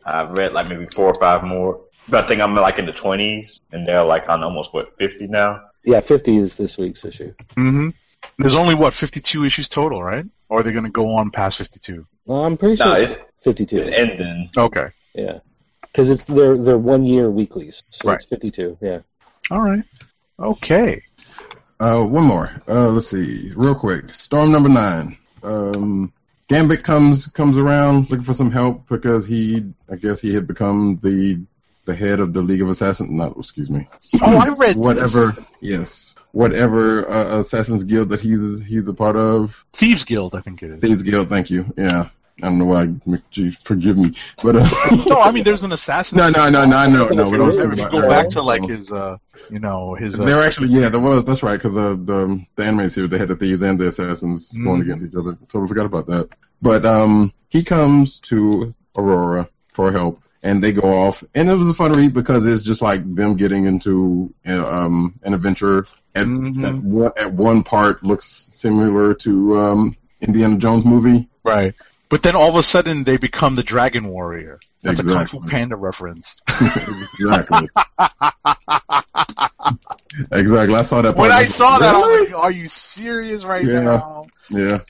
I've read like maybe 4 or 5 more. But I think I'm like in the 20s, and they're like on almost, 50 now? Yeah, 50 is this week's issue. Mm-hmm. There's only, 52 issues total, right? Or are they going to go on past 52? I'm pretty sure it's 52. It's ending. Okay. Yeah. Because they're 1 year weeklies, so it's 52, yeah. All right. Okay. One more. Let's see. Real quick. Storm number 9. Gambit comes around looking for some help because I guess he had become the head of the League of Assassins. Excuse me. Oh, I read whatever. this. Yes. Whatever Assassin's Guild that he's a part of. Thieves Guild, I think it is. Thieves Guild. Thank you. Yeah. I don't know why. Forgive me, but no, I mean there's an assassin. No. I know. If you go back to like his, his. They're actually there was. That's right, because the animated series they had the thieves and the assassins going against each other. Totally forgot about that. But he comes to Aurora for help, and they go off, and it was a fun read because it's just like them getting into an adventure. At one part looks similar to Indiana Jones movie. Right. But then all of a sudden they become the Dragon Warrior. That's exactly. a Kung Fu Panda reference. Exactly. Exactly. I saw that part. When I saw that, I was like, are you serious now? Yeah.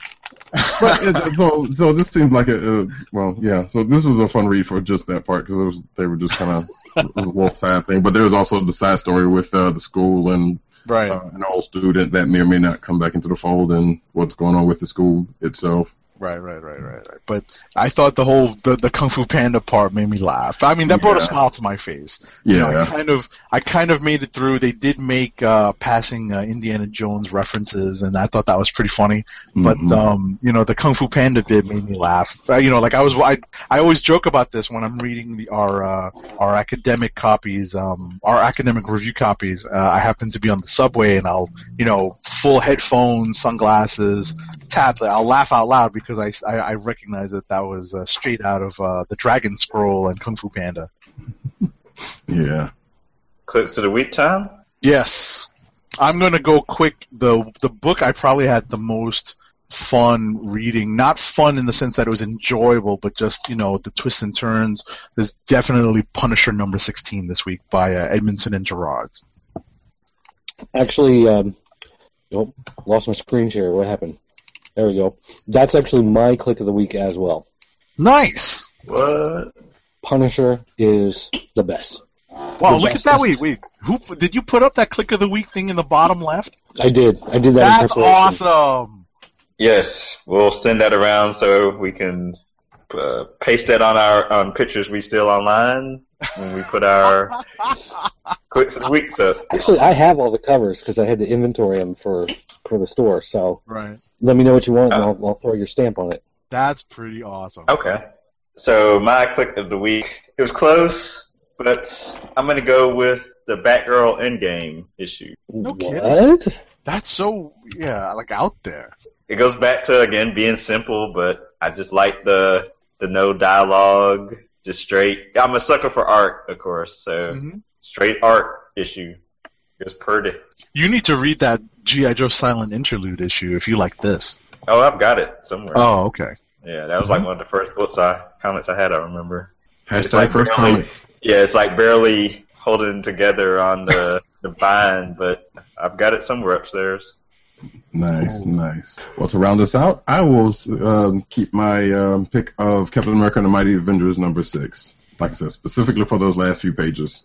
But so this seemed like so this was a fun read for just that part because they were just kind of it was a little sad thing. But there was also the side story with the school and an old student that may or may not come back into the fold and what's going on with the school itself. Right. But I thought the Kung Fu Panda part made me laugh. I mean, that brought a smile to my face. Yeah. I kind of made it through. They did make passing Indiana Jones references, and I thought that was pretty funny. But the Kung Fu Panda bit made me laugh. I always joke about this when I'm reading our academic copies, our academic review copies. I happen to be on the subway, and I'll full headphones, sunglasses, tablet. I'll laugh out loud because I recognize that was straight out of the Dragon Scroll and Kung Fu Panda. Yeah. Clicks of the week time? Yes. I'm going to go quick. The book I probably had the most fun reading. Not fun in the sense that it was enjoyable, but just, the twists and turns. Is definitely Punisher number 16 this week by Edmondson and Gerards. Actually, lost my screen share. What happened? There we go. That's actually my click of the week as well. Nice. What? Punisher is the best. Wow, look at that. Wait. Who did you put up that click of the week thing in the bottom left? I did. I did that. That's awesome. Yes, we'll send that around so we can paste that on our pictures we steal online when we put our clicks of the week up. Actually, I have all the covers because I had to inventory them for the store. So let me know what you want, and I'll throw your stamp on it. That's pretty awesome. Okay. So my click of the week, it was close, but I'm going to go with the Batgirl Endgame issue. No kidding. What? That's so, out there. It goes back to, again, being simple, but I just like the no dialogue, just straight. I'm a sucker for art, of course, so straight art issue. It was pretty. You need to read that G.I. Joe Silent Interlude issue if you like this. Oh, I've got it somewhere. Oh, okay. Yeah, that was like one of the first comics I had, I remember. Hashtag first comic. Yeah, it's like barely holding together on the vine, but I've got it somewhere upstairs. Nice. Well, to round us out, I will keep my pick of Captain America and the Mighty Avengers number 6. Like I said, specifically for those last few pages.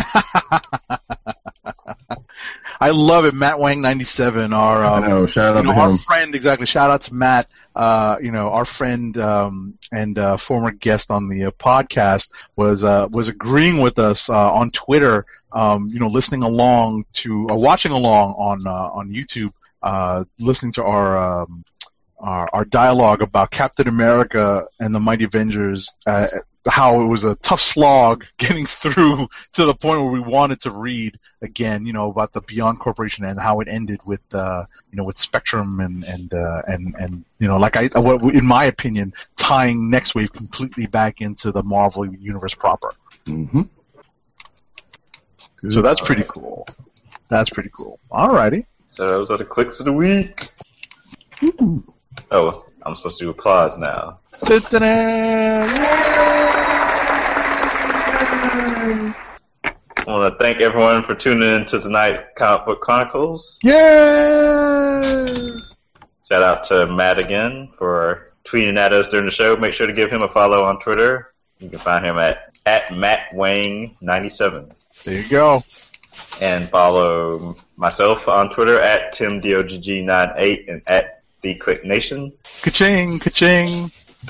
I love it. Matt Wang 97, shout out to him. Our friend, exactly. Shout out to Matt, our friend and former guest on the podcast was agreeing with us on Twitter, listening along to watching along on YouTube, listening to our dialogue about Captain America and the Mighty Avengers. How it was a tough slog getting through to the point where we wanted to read again, about the Beyond Corporation and how it ended with, with Spectrum and in my opinion, tying Next Wave completely back into the Marvel universe proper. Mm-hmm. So that's pretty cool. Alrighty. So those are the clicks of the week. Oh, I'm supposed to do applause now. I want to thank everyone for tuning in to tonight's Comic Book Chronicles. Yay! Shout out to Matt again for tweeting at us during the show. Make sure to give him a follow on Twitter. You can find him at MattWang97. There you go. And follow myself on Twitter at TimDOGG98 and at TheClickNation. Ka-ching, ka-ching.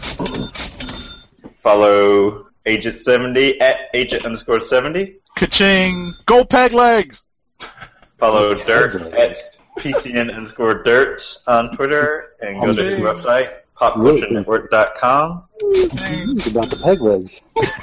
Follow Agent70 at Agent_70. Ka-ching. Go Peg Legs. Follow Dirt at PCN_Dirt on Twitter. And go to his website, PopCultureNetwork.com. About the peg legs.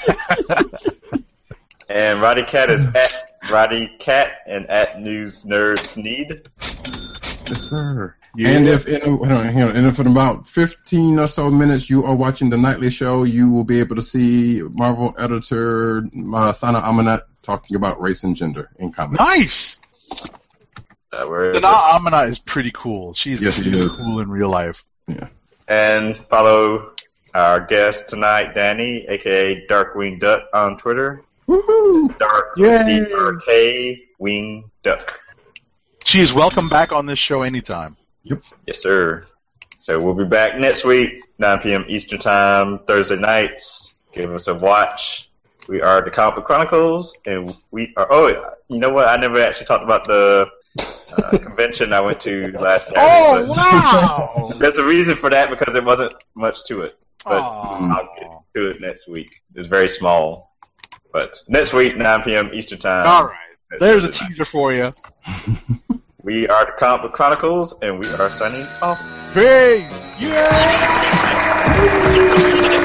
And Roddy Cat is at Roddy Cat and at News Nerd Sneed. Yes, sir. Yeah. And if in about 15 or so minutes you are watching the nightly show, you will be able to see Marvel editor Sana Amanat talking about race and gender in comics. Nice. Where is it? Sana Amanat is pretty cool. She's Yes, she pretty is. cool in real life. Yeah. And follow our guest tonight, Danny, a.k.a. Darkwing Duck on Twitter. Woohoo! Dark Yay. DRK Wing Duck. She is welcome back on this show anytime. Yes, sir. So we'll be back next week, 9 p.m. Eastern Time, Thursday nights. Give us a watch. We are the Comic Book Chronicles, and we are... Oh, you know what? I never actually talked about the convention I went to last Saturday. Oh, but wow! There's a reason for that because there wasn't much to it. But Aw. I'll get to it next week. It was very small. But next week, 9 p.m. Eastern Time. All right. That's There's a Thursday night. teaser for you. We are the Comic Book Chronicles, and we are signing off. Peace! Yeah!